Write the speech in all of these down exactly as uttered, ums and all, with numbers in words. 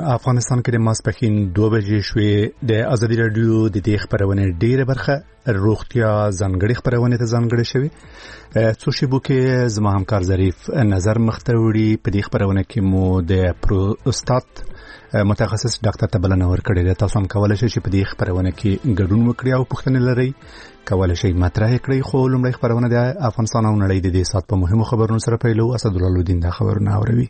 افغانستان کې د ماسپښین دوه بجې شوې. د ازادي راډیو د دې خبرونه ډیره برخه روغتیا ځانګړي خبرونه ته ځانګړي شوی. څو شیبو کې زما همکار ظریف نظر مختوری په دې خبرونه کې مو د پروستات متخصص ډاکټر ته بلنه ورکړې ده. تاسو هم کولای شئ چې په دې خبرونه کې ګډون وکړئ او پوښتنې لرئ کولای شئ مطرح کړئ. خو لومړی خبرونه د افغانستان او نړۍ د دې سات په مهمو خبرونو سره پیلو. اسدالله الدین دا خبرونه اوروي.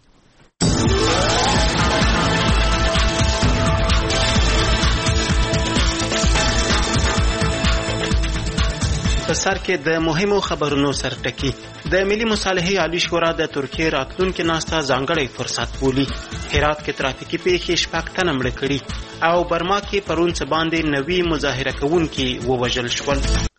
په سر کې د مهمو خبرونو سرټکی. د ملي مصالحې عالی شورا د ترکیې راتلونکي ناسته ځانګړی فرصت بولي. هرات کې ترافیکي پیښې شپږ تنه مړه کړي او برما کې پرون څه باندې نوي مظاهره کوونکي ووژل شول.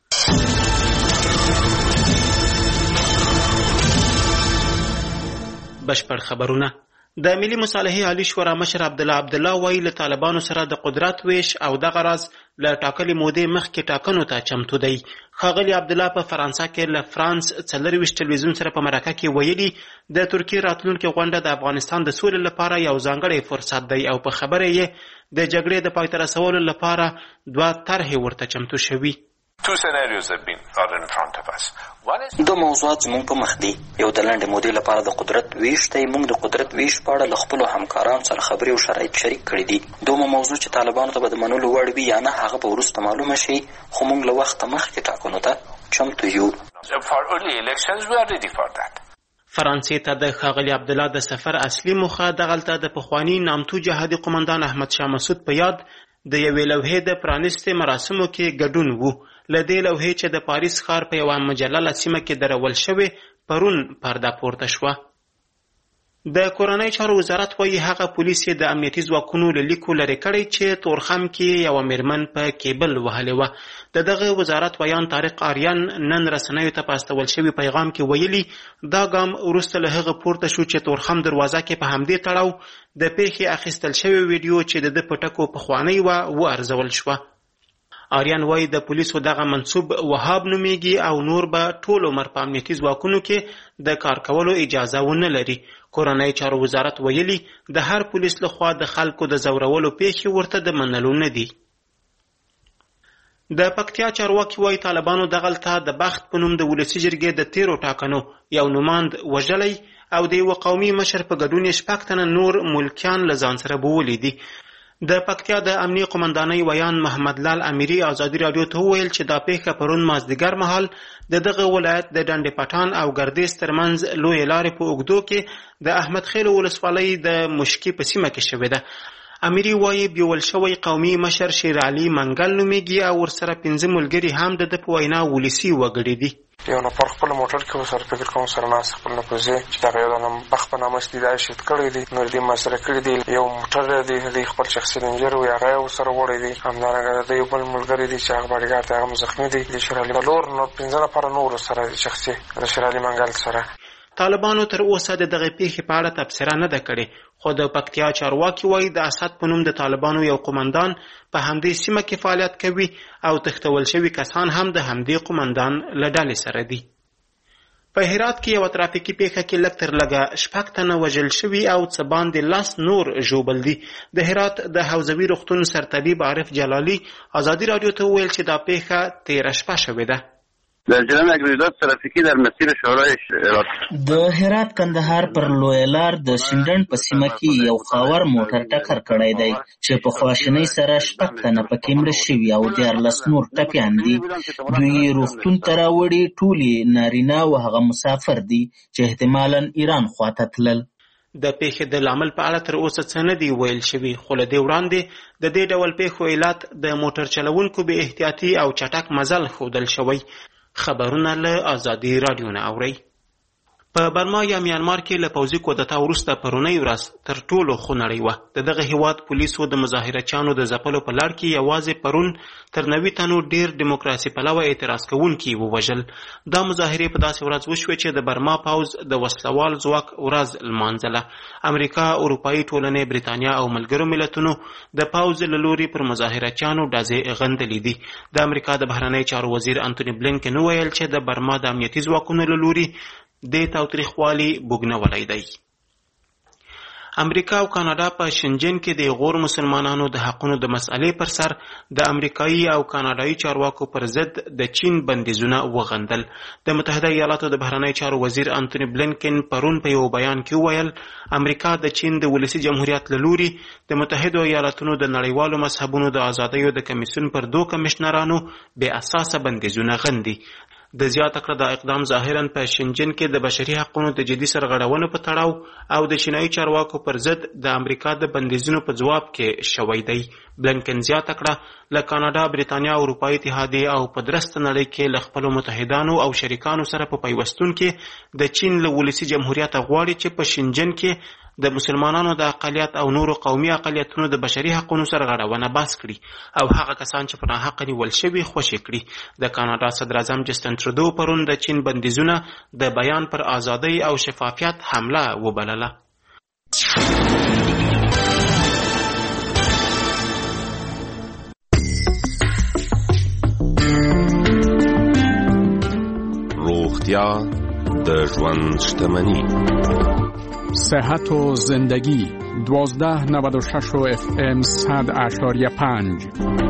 بشپړ خبرونه. د ملي مصالحې عالی شورا مشر عبدالله عبدالله وایي له طالبانو سره د قدرت ویش او دغه راز له ټاکلې مودې مخکې ټاکنو ته چمتو دی. ښاغلي عبدالله په فرانسه کې له فرانس څلرویشت تلویزیون سره په مرکه کې ویلي د ترکیې راتلونکې غونډه د افغانستان د سولې لپاره یو ځانګړی فرصت دی او په خبره یې د جګړې د پای ته رسولو لپاره دوه طرحې ورته چمتو شوي. Two scenarios have been are in front of us. One is دو موضوعات زموږ په مخ دي. یو د لنډې مودې لپاره د قدرت ویش دی. موږ د قدرت ویش په اړه له خپلو همکارانو سره خبرې او شرایط شریک کړي دي. دومره موضوع چې طالبانو ته به د منلو وړ وي یا نه هغه به وروسته معلومه شي، خو موږ له وخته مخکې ټاکنو ته چمتو یو. For early elections we are ready for that. فرانسې ته د ښاغلي عبدالله د سفر اصلي موخه دغلته د پخواني نامتو جهادي قومندان احمد شاه مسعود په یاد د یوې لوحې د پرانیستې مراسمو کې ګډون وو. له دې لوحې چې د پاریس ښار په یوه مجلله سیمه کې درول شوې پرون پرده پورته شوه. د کورنۍ چارو وزارت وایي هغه پولیس یې د امنیتي ځواکونو له لیکو لرې کړی چې تورخم کې یوه میرمن په کیبل وهلې وه. د دغه وزارت ویان طارق آریان نن رسنیو ته په استول شوي پیغام کې ویلي دا ګام وروسته له هغه پورته شو چې تورخم دروازه کې په همدې تړاو د پیښې اخیستل شوې ویډیو چې د ده په ټکو پخوانۍ وه وارزول شوه. آریان وایي د پولیسو دغه منصوب وهاب نومیږي او نور به ټول عمر په امنیتي ځواکونو کې د کار کولو اجازه ونه لري. کورنۍ چارو وزارت ویلي د هر پولیس لخوا د خلکو د زورولو پیښې ورته د منلو نه دي. د پکتیا چارواکي وایي طالبانو دغلته د بخت په نوم د ولسي جرګې د تیرو ټاکنو یو نوماند وژلی او د یوه قومي مشر په ګډون یې شپږ تنه نور ملکیان له ځان سره بوولي دي. د پکتیا د امنیه قومندانۍ ویان محمد لال امیري ازادي راډیو ته وویل چې دا پیښه پرون مازدیګر مهال د دغه ولایت د ډنډې پټان او ګردیز ترمنځ لویې لارې په اوږدو کې د احمد خیل ولسوالۍ د مشکي په سیمه کې شوې ده. امیري وایي بیول شوی قومي مشر شیر علي منګل نومیږي او ورسره پنځه ملګري هم د ده په وینا ولسي وګړي دي. یو نفر خپل موټر کې ورسره فکر کوم سره ناست خپل نفوذي چې دغه یو دانه بخ په نامه استدعا شید کړی دی. نور دې مسره کړی دی یو موټر دی د خپل شخصي رنجر و هغه ورسره وړی دی. همدارنګه د یو بل ملګری دی چې هغه باډیګارد هغه زخمي دی. د شیر علي لور نو پنځه نفره نور سره شخصي د شیر علي منګل سره. طالبانو تر اوسه د دغه پیښې په اړه تبصره نه ده کړې، خو د پکتیا چارواکي وایي د اسد په نوم د طالبانو یو قومندان په همدې سیمه کې فعالیت کوي او تښتول شوي کسان هم د همدې قومندان له ډلې سره دي. په هرات کې یوه ترافیکي پیښه کې لږ تر لږه شپږ تنه وژل شوي او څه باندې لس نور ژوبل دي. د هرات د حوزوي روغتون سرطبیب عارف جلالي ازادي راډیو ته وویل چې دا پیښه تېره شپه شوې ده. در جریان اجرایات ترافیکی در مسیر شورای هرات د هرات کندهار پر لوی لار د شینډن په سیمه کې یو خاور موټر ټکر کړی دی چې په خواشینۍ سره شپږ تنه پکې مړه شوي او دیارلس نور ټپیان دي. دوی روغتون ته راوړي. ټولې نارینه او هغه مسافر دي چې احتمالاً ایران خواته تلل. د پیښې د لامل په اړه تر اوسه څه نه دي ویل شوي، خو له دې وړاندې د دې ډول پیښو علت د موټر چلوونکو بې احتیاطي او چټک مزل ښودل شوی. خبرونه له ازادي راډیو نه اورئ. په برما یا میانمار کې له پوځي کودتا وروسته پرونۍ ورځ تر ټولو خونړۍ وه. د دغه هیواد پولیسو د مظاهرچیانو د ځپلو په لړ کې یوازې پرون تر نوي تنو ډېر ډیموکراسي پلوه اعتراض کوونکي ووژل. دا مظاهرې په داسې ورځ وشوې چې د برما پوځ د وسلوال ځواک ورځ لمانځله. امریکا، اروپایي ټولنې، بریتانیا او ملګرو ملتونو د پوځ له لوري پر مظاهرچیانو ډزې غندلې دي. د امریکا د بهرنۍ چارو وزیر انتوني بلینکن وویل چې د برما د امنیتي ځواکونو له لوري د تاوتریخوالي بوږنولی دی. امریکا او کاناډا په شنجن کې د غور مسلمانانو د حقونو د مسئلې پر سر د امریکایي او کاناډایي چارواکو پر ضد د چین بندیزونه وغندل. د متحده ایالاتو د بهرنیو چارو وزیر انټونی بلینکن پرون په یو بیان کې وویل امریکا د چین د ولسي جمهوریت له لوري د متحده ایالاتونو د نړیوالو مذهبونو د ازادیو د کمیسیون پر دوه کمشنرانو بې اساسه بندیزونه غندي. د زیاته کړه دا اقدام ظاهرا په شنجن کې د بشري حقوقو د جدي سرغړونو په تړاو او د چینایي چارواکو پر ضد د امریکا د بندیزونو په جواب کې شوی دی. بلینکن زیاته کړه له کاناډا، بریتانیا، اروپایي اتحادیه او په درسته نړۍ کې له خپلو متحدانو او شریکانو سره په پیوستون کې د چین له ولسي جمهوریت غواړي چې په شنجن کې د مسلمانانو د اقلیت او نورو قومي اقلیتونو د بشري حقوقو سرغړونه بحث کړي او هغه کسان چې په ناحقه نیول شوي خوشي کړي. د کاناډا صدر اعظم جسټن ترودو پرون د چین بندیزونه د بیان پر ازادۍ او شفافیت حمله وبلله. روغتیا د ژوند شتمني. صحت و زندگی دوازده نود و شش و اف ام صد اشاریه پنج.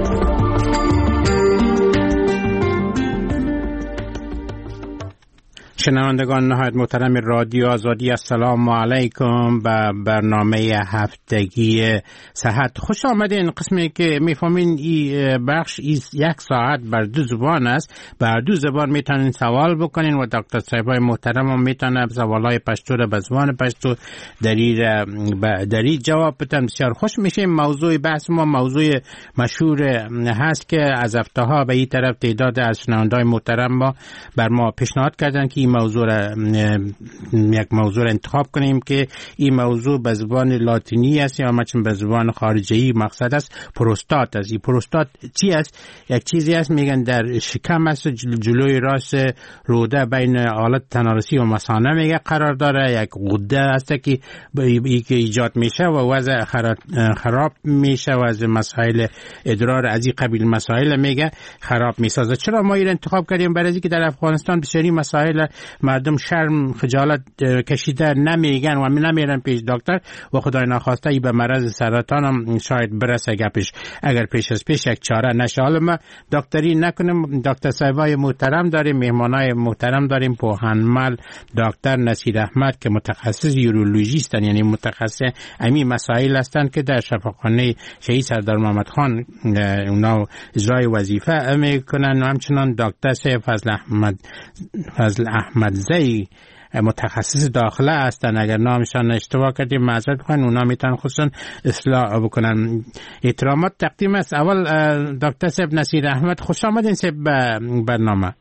شنوندگان نهایت محترم رادیو آزادی، السلام علیکم. به برنامه هفتگی صحت خوش آمدین. قسمی که میفهمین این بخش یک ساعت بر دو زبان است، بر دو زبان میتونین سوال بکنین و دکتر صاحبای محترم هم میتونه سوالای پشتو رو به زبان پشتو دری جواب بدن. بسیار خوش میشیم. موضوع بحث ما موضوع مشهور هست که از هفته ها به این طرف تعداد از شنوندای محترم ما بر ما پیشنهاد کردن که این موضوع را یک موضوع را انتخاب کنیم که این موضوع به زبان لاتینی است یا مثلا به زبان خارجی مقصد است پروستات است. این پروستات چی است؟ یک چیزی است میگن در شکم است، جلوی راست روده بین آلت تنارسی و مثانه میگه قرار داره. یک غده است که که ایجاد میشه و وضع خراب میشه و از مسائل ادرار از این قبیل مسائل میگه خراب میسازه. چرا ما این انتخاب کردیم؟ برای اینکه در افغانستان بسیاری مسائل مردم شرم خجالت کشیده نمیگن و نمیرن پیش دکتر و خدای نخواسته ای به مرض سرطان هم شاید برسه گپش اگر پیش از پیش یک چاره نشه. حالا ما دکتری نکنیم. دکتر صاحبای محترم داریم، مهمانای محترم داریم. پوهنمل دکتر نصیر احمد که متخصص یورولوژیستن، یعنی متخصص امی مسائل هستند که در شفاخانه شهید سردار محمد خان اونا اجرای وظیفه میکنن. و همچنان دکتر فضل احمد فضل احمدزی متخصص داخله هستن. اگر نامشان اشتباه کردیم معذرت بخواین، اونا میتونن خودشون اصلاح بکنن. احترامات تقدیم است. اول دکتر صاحب نصیر احمد خوش آمدین صاحب به برنامه.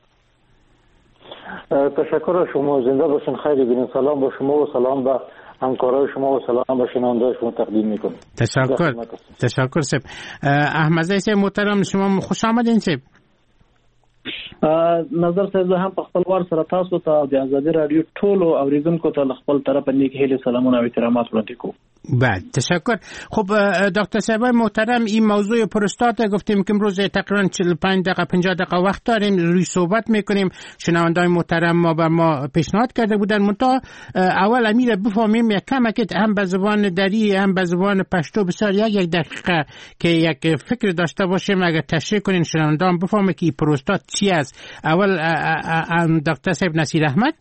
تشکر شما، زنده باشین، خیلی بینید. سلام با شما و سلام به همکارای شما و سلام به شنونده‌های شما تقدیم میکنم. تشکر تشکر صاحب. احمدزی صاحب محترم شما خوش آمدین صاحب. نظر صاحب زه هم په خپل وار سره تاسو ته د ازادي رادیو ټولو اوریدونکو ته خپل طرف نیک هیله سلامونه او احترامات وړاندې کوم. بله تشکر. خب دکتر صاحب محترم، این موضوع پروستات گفتیم که امروز تقریبا چهل و پنج دقیقه پنجاه دقیقه وقت داریم روی صحبت میکنیم. شنوندگان محترم ما به ما پیشنهاد کرده بودن منتها اول امیر بفهمیم یک کمک هم به زبان دری هم به زبان پشتو بسیار یک یک دقیقه که یک فکر داشته باشیم اگر تشریح کنین شنوندگان بفهمه که پروستات چی است. اول دکتر صاحب نصیر احمد.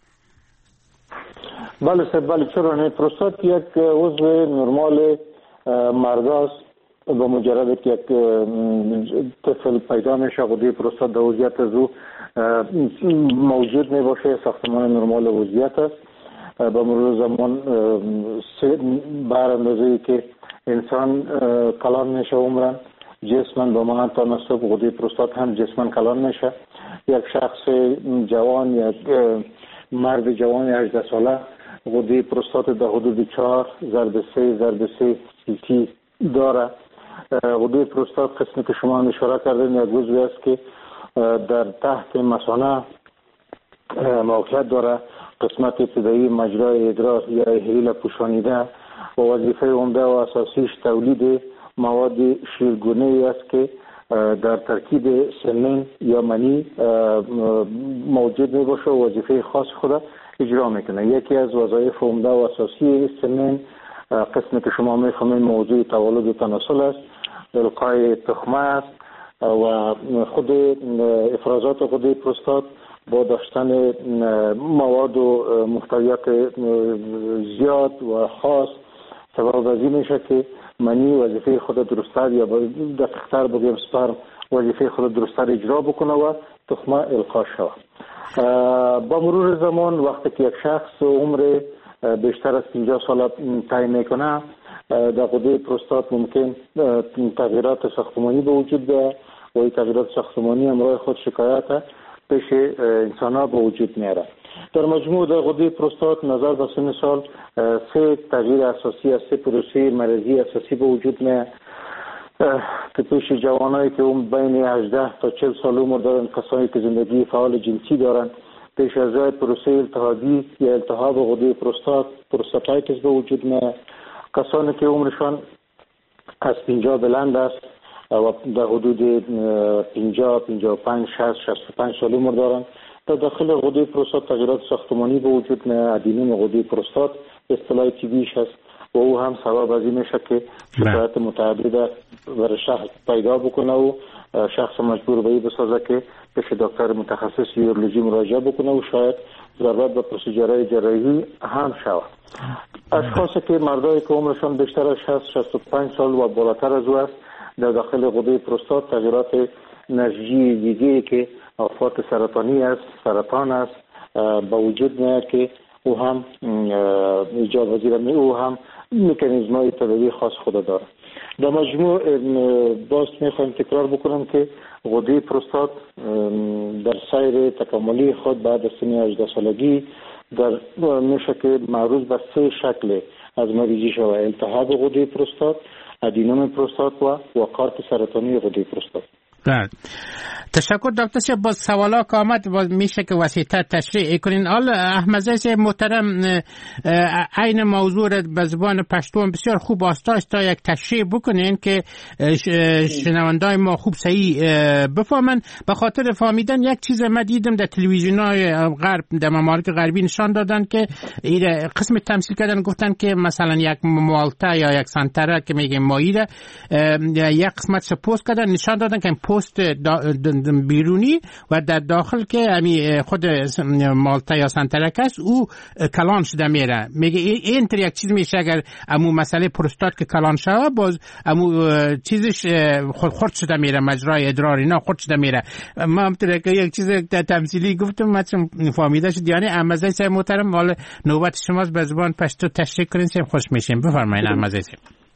بله صاحب، بله چرا نه. پروستات یک عضو نرمال مرد است. با مجرد که یک طفل پیدا میشه غده پروستات در وضعیت از او موجود می باشه. ساختمان نرمال وضعیت است. با مرور زمان بر اندازه‌ای که انسان کلان میشه عمرن جسمن با معنی تناسب غده پروستات هم جسمن کلان میشه. یک شخص جوان، یک مرد جوان هجده ساله غده پروستات در حدود چهار ضرب سه ضرب سه سیتی داره. غده پروستات قسمی که شما هم اشاره کردین یک عضوی است که در تحت مثانه موقعیت داره. قسمت ابتدایی مجرای ادرار یا احلیل پوشانیده و وظیفه عمده و اساسیش تولید مواد شیرگونه است که در ترکیب سمن یا منی موجود می باشه و وظیفه خاص خود اجرا میکنه. یکی از وظایف عمده و اساسی سمن قسمی که شما میفهمید موضوع تولد تناسل است، القای تخمه است و خود افرازات غده پروستات با داشتن مواد و محتویات زیاد و خاص سبب از این میشه که منی وظیفه خود درست‌تر یا دقیق‌تر بگیم سپرم وظیفه خود درست‌تر اجرا بکنه و تخمه القا شود. با مرور زمان وقتی که یک شخص عمر بیشتر از پنجاه سال طی میکنه، در غده پروستات ممکن تغییرات ساختمانی به وجود بیاید و این تغییرات ساختمانی همراه خود شکایت پیش انسان ها به وجود میاره. در مجموع در غده پروستات نظر به سن سال سه تغییر اساسی است، سه پروسه مرضی اساسی به وجود میاد که پیش جوانایی که اون بین هجده تا چهل سال عمر دارن، کسانی که زندگی فعال جنسی دارن، پیش از پروسه التهابی یا التهاب غده پروستات پروستاتایتس به وجود میاد. کسانی که عمرشان از پنجاه بلند است و در حدود پنجاه، پنجاه و پنج، شصت، شصت و پنج سال عمر دارند، در داخل غده پروستات تغییرات ساختمانی به وجود میاد. ادینوم غده پروستات اصطلاح تیبیش است و او هم سبب از این میشه که شکایت متعدد برای شخص پیدا بکنه و شخص مجبور به این بسازه که پیش دکتر متخصص یورولوژی مراجعه بکنه و شاید ضرورت به پروسیجرهای جراحی هم شود. اشخاصی که مردایی که عمرشان بیشتر از شصت، شصت و پنج سال و بالاتر از او است، در داخل غده پروستات تغییرات نسجی دیگه که آفات سرطانی است، سرطان است با وجود میاد که او هم ایجاد وزیر می او هم مکانیزم های طبیعی خاص خود داره. در مجموع باز میخوایم تکرار بکنم که غده پروستات در سیر تکاملی خود بعد از سن هجده سالگی در میشه که معروض به سه شکل از مریضی شود: التهاب غده پروستات، ادینوم پروستات و وقارت سرطانی غده پروستات. بله، تشکر دکتر صاحب. باز سوالا که آمد باز میشه که وسیع‌تر تشریح کنین. حال احمد صاحب محترم عین موضوع را به زبان پشتو بسیار خوب آستاش تا یک تشریح بکنین که شنوندای ما خوب صحیح بفهمن. به خاطر فهمیدن یک چیز ما دیدم در تلویزیون‌های غرب، در ممالک غربی نشان دادن که این قسم تمثیل کردن، گفتن که مثلا یک مالتا یا یک سانترا که میگیم مایده یک قسمت سپوست کردن، نشان دادن که پست بیرونی و در داخل که امی خود مالتا یا سنترک است او کلان شده میره. میگه این تر یک چیز میشه اگر امو مسئله پروستات که کلان شده باز امو چیزش خود خورد شده میره، مجرای ادرار اینا خورد شده میره. ما هم تر که یک چیز تمثیلی گفتم مثلا فهمیده شد. یعنی احمد صاحب محترم حالا نوبت شماست به زبان پشتو تشریح کنین صاحب، خوش میشیم. بفرمایید احمد صاحب.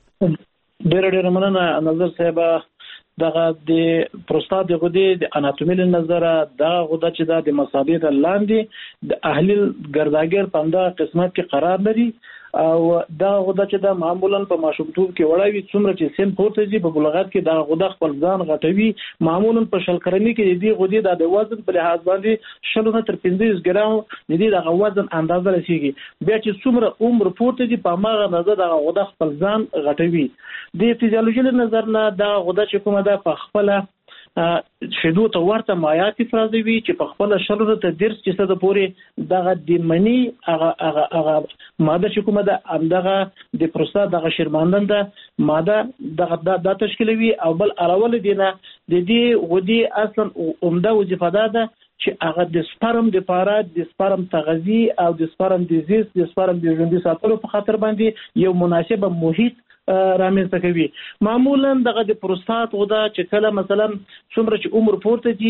ډېر ډېر مننه نظر صاحب. دغه د پروستات د غدې د اناتومي له نظره دغه غده چې د مسابقه لاندې د اهلیل ګرداګر په همدغه قسمت کې قرار لري او دغه غده چې د معمولا په ماشومتوب کې وړاوي څومره چې سن پورته ځي په بلغت کې دغه غده خپل ځان غټوي. معمولا په شل کرنې کې د دې غدې د وزن په لحاظ باندې شل نه تر پنځه ګرام د دې دغه وزن اندازه رسیږي. بیا چې څومره عمر پورته ځي په هغه اندازه دغه غده خپل ځان غټوي. د فزیولوژي له نظر نه دغه غده چې کومه ده په خپل شیدو ته ورته مایعات افرازوي چې په خپل شلو ته درس چې څه د پورې دغه د منی هغه هغه هغه ماده چې کومه ده همدغه د پروستات دغه شرماندنده ماده دغه د تشکیلوي او بل اړول دي نه د دې غدې اصلا عمده وظیفه ده چې هغه د سپرم د پاره د سپرم تغذیه او د سپرم دیزیز د سپرم د ژوندۍ ساتلو په خاطر باندې یو مناسب محیط رامنځته کوي. معمولا دغه د پروستات غده چې کله مثلا څومره چې عمر پورته دي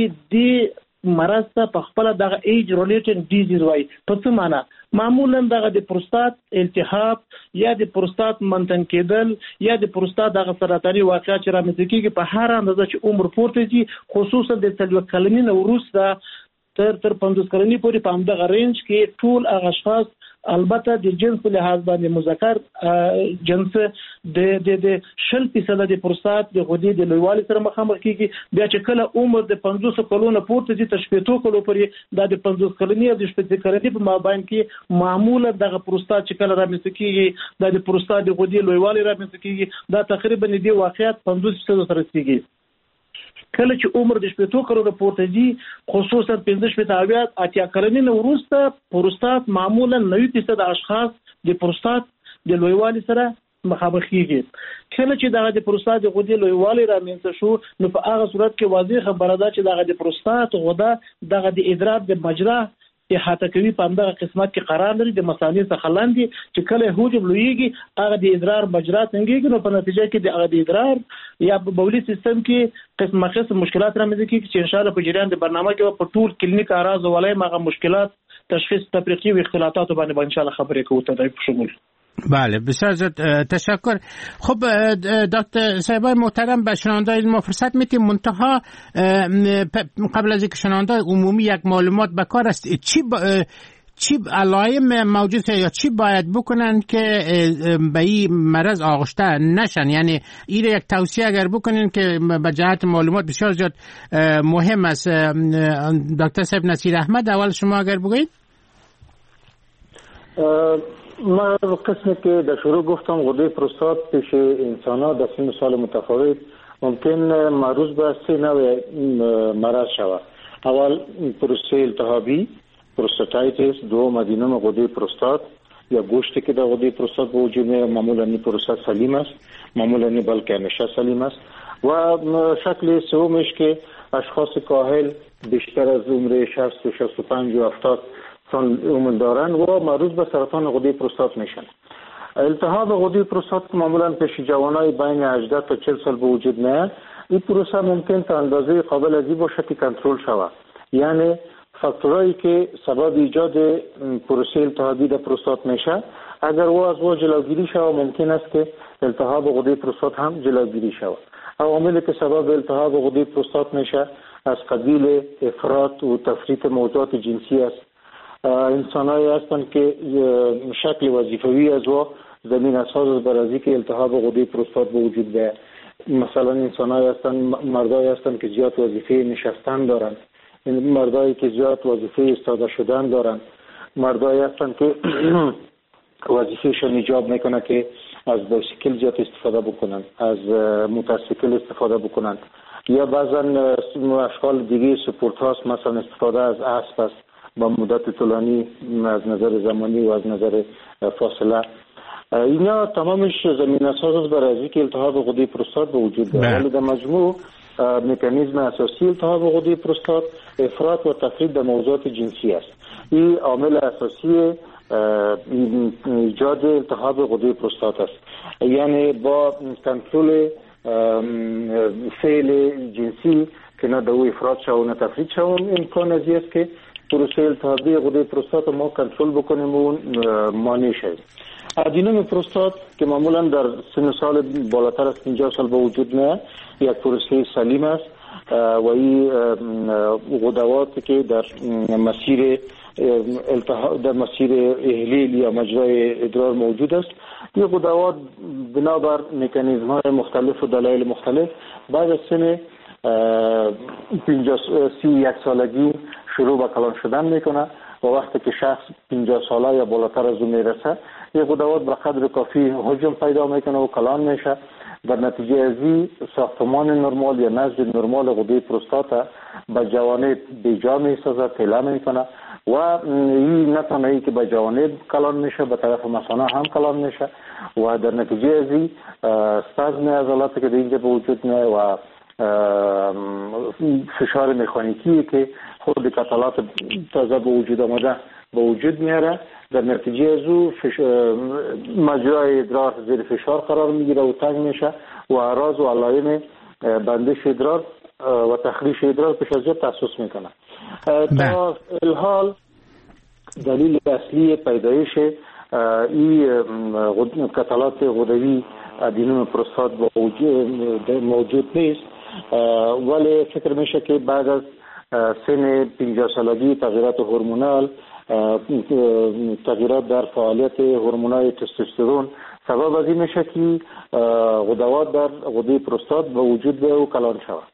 د مرض ته په خپل دغه ایج ریلیټډ ډیزیز وایي. په څه معنا؟ معمولا دغه د پروستات التهاب یا د پروستات منتن کېدل یا د پروستات دغه سرطاني واقعیت چې رامنځته کېږي په هر اندازه چې عمر پورته دي، خصوصا د څلور کلنۍ نه وروسته تر تر پنځوس کلنۍ پورې په همدغه رینج کې ټول هغه اشخاص البته د جنس په لحاظ باندې مذکر جنس د د د شل فیصد د پروستات د غدې د لویوالي سره مخامخ کیږي. بیا چې کله عمر د پنځوس کلونو پورته دي تر شپږ کلو پورې د پنځوس کلنۍ او د شپږ کلنۍ په مابین کې معمولا دغه پروستات چې کله رامنځته کیږي د پروستات د غدې لویوالي رامنځته کیږي دا تقریبا د واقعیت پنځوس فیصد سره رسیږي. کله چې عمر د شپږ کلونو پورته دي خصوصا پنځه شپږ اویا اتیا کلنۍ نه وروسته پروستات معمولا نوي فیصد اشخاص د پروستات د لویوالي سره مخامخ کیږي. کله چې دغه د پروستات د غدې لویوالی رامنځته شو نو په هغه صورت کې واضح خبره ده چې دغه د پروستات غده دغه د ادرار د مجرا احاطه کوي، په همدغه قسمت کې قرار لري د مثانې څخه لاندې چې کله حجم لویږي هغه د ادرار مجرا څنګهږي نو په نتیجه کې د هغه د ادرار یا په بولي سیستم کې قسمه قسم مشکلات رامنځته کیږي چې ان شاء الله په جریان د برنامه کې په ټول کلینیک اراز ولای مغه مشکلات تشخیص تفریقی و اختلاطات باندې ان شاء الله خبرې کوو تدریج شمول. بله بسیار زیاد تشکر. خب دکتر صاحبای محترم به شنوندگان ما فرصت میتیم منتها قبل از اینکه شنوندگان عمومی یک معلومات به کار است چی با چی علائم موجود یا چی باید بکنن که به این مرض آغشته نشن، یعنی این یک توصیه اگر بکنین که به جهت معلومات بسیار زیاد مهم است. دکتر صاحب نصیر احمد اول شما اگر بگویید. من قسمی که در شروع گفتم غده پروستات پیش انسان ها در سن سال متفاوت ممکن معروض به سه نوع مرض شود. اول پروسته التهابی پروستاتایتس، دو مدینم غده پروستات یا گوشتی که در غده پروستات به وجود میاد معمولا این پروستات سلیم است، معمولا این بلکه همیشه سلیم است. و شکل سومش که اشخاص کاهل بیشتر از عمر شصت و شصت و پنج و هفتاد سال عمر دارن و معروض به سرطان غده پروستات میشن. التهاب غده پروستات معمولا پیش جوانای بین هجده تا چهل سال به وجود میاد. این پروسه ممکن تا اندازه قابل ازی باشه که کنترل شود، یعنی فاکتورایی که سبب ایجاد پروسه التهابی در پروستات میشه اگر او از او جلوگیری شود ممکن است که التهاب غده پروستات هم جلوگیری شود. عواملی که سبب التهاب غده پروستات میشه از قبیل افراط و تفریط موضوعات جنسی است. انسانایی هستند که شکل وظیفوی از او زمین اساس بر از اینکه التهاب غده پروستات به وجود بیاید. مثلا انسانایی هستند مردایی هستند که زیاد وظیفه نشستن دارند، مردایی که زیاد وظیفه ایستاده شدن دارند، مردایی هستند که وظیفهشون ایجاب میکنه که از بایسیکل زیاد استفاده بکنند، از موتورسیکل استفاده بکنند، یا بعضا اشکال دیگه سپورت هاست مثلا استفاده از اسب است با مدت طولانی از نظر زمانی و از نظر فاصله. اینا تمامش زمین اساس بر از اینکه التهاب غده پروستات به وجود بیاید. ولی در مجموع مکانیزم اساسی التهاب غده پروستات افراط و تفرید در موضوعات جنسی است. این عامل اساسی ایجاد التهاب غده پروستات است. یعنی با کنترل فعل جنسی که نه دو افراط شو نه تفرید شو امکان از است که پروسه التهابی غده پروستات ما کنترل بکنیم و مانع شد. ادینوم پروستات که معمولا در سن سال بالاتر از پنجاه سال به وجود میاد یک پروسه سلیم است و این غدواتی که در مسیر التهاب در مسیر احلیل یا مجرای ادرار موجود است. این غدوات بنابر مکانیزم های مختلف و دلایل مختلف بعد از سن سی و یک سالگی شروع به کلان شدن میکنه و وقتی که شخص پنجاه ساله یا بالاتر از اون میرسه این غدوات به قدر کافی حجم پیدا میکنه و کلان میشه. در نتیجه ازی ساختمان نرمال یا نسج نرمال غده پروستات به جوانب بیجا میسازه، تیله میکنه و این نه تنها ای که به جوانب کلان میشه به طرف مثانه هم کلان میشه و در نتیجه ازی سپزم عضلاتی که در اینجا به وجود میاد و فشار مکانیکی که خود کتلات تازه به وجود آمده به وجود میاره. در نتیجه از او مجرای ادرار زیر فشار قرار میگیره و تنگ میشه و اعراض و علائم بندش ادرار و تخریش ادرار پیش از جد تحسس میکنه. تا الحال دلیل اصلی پیدایش این کتلات غدوی ادینوم پروستات موجود نیست، ولی فکر میشه که بعد از سن پنجاه سالگی تغییرات هورمونال، تغییرات در فعالیت هورمونای تستوسترون سبب از این میشه که غدوات در غده پروستات به وجود بیاید و کلان شود.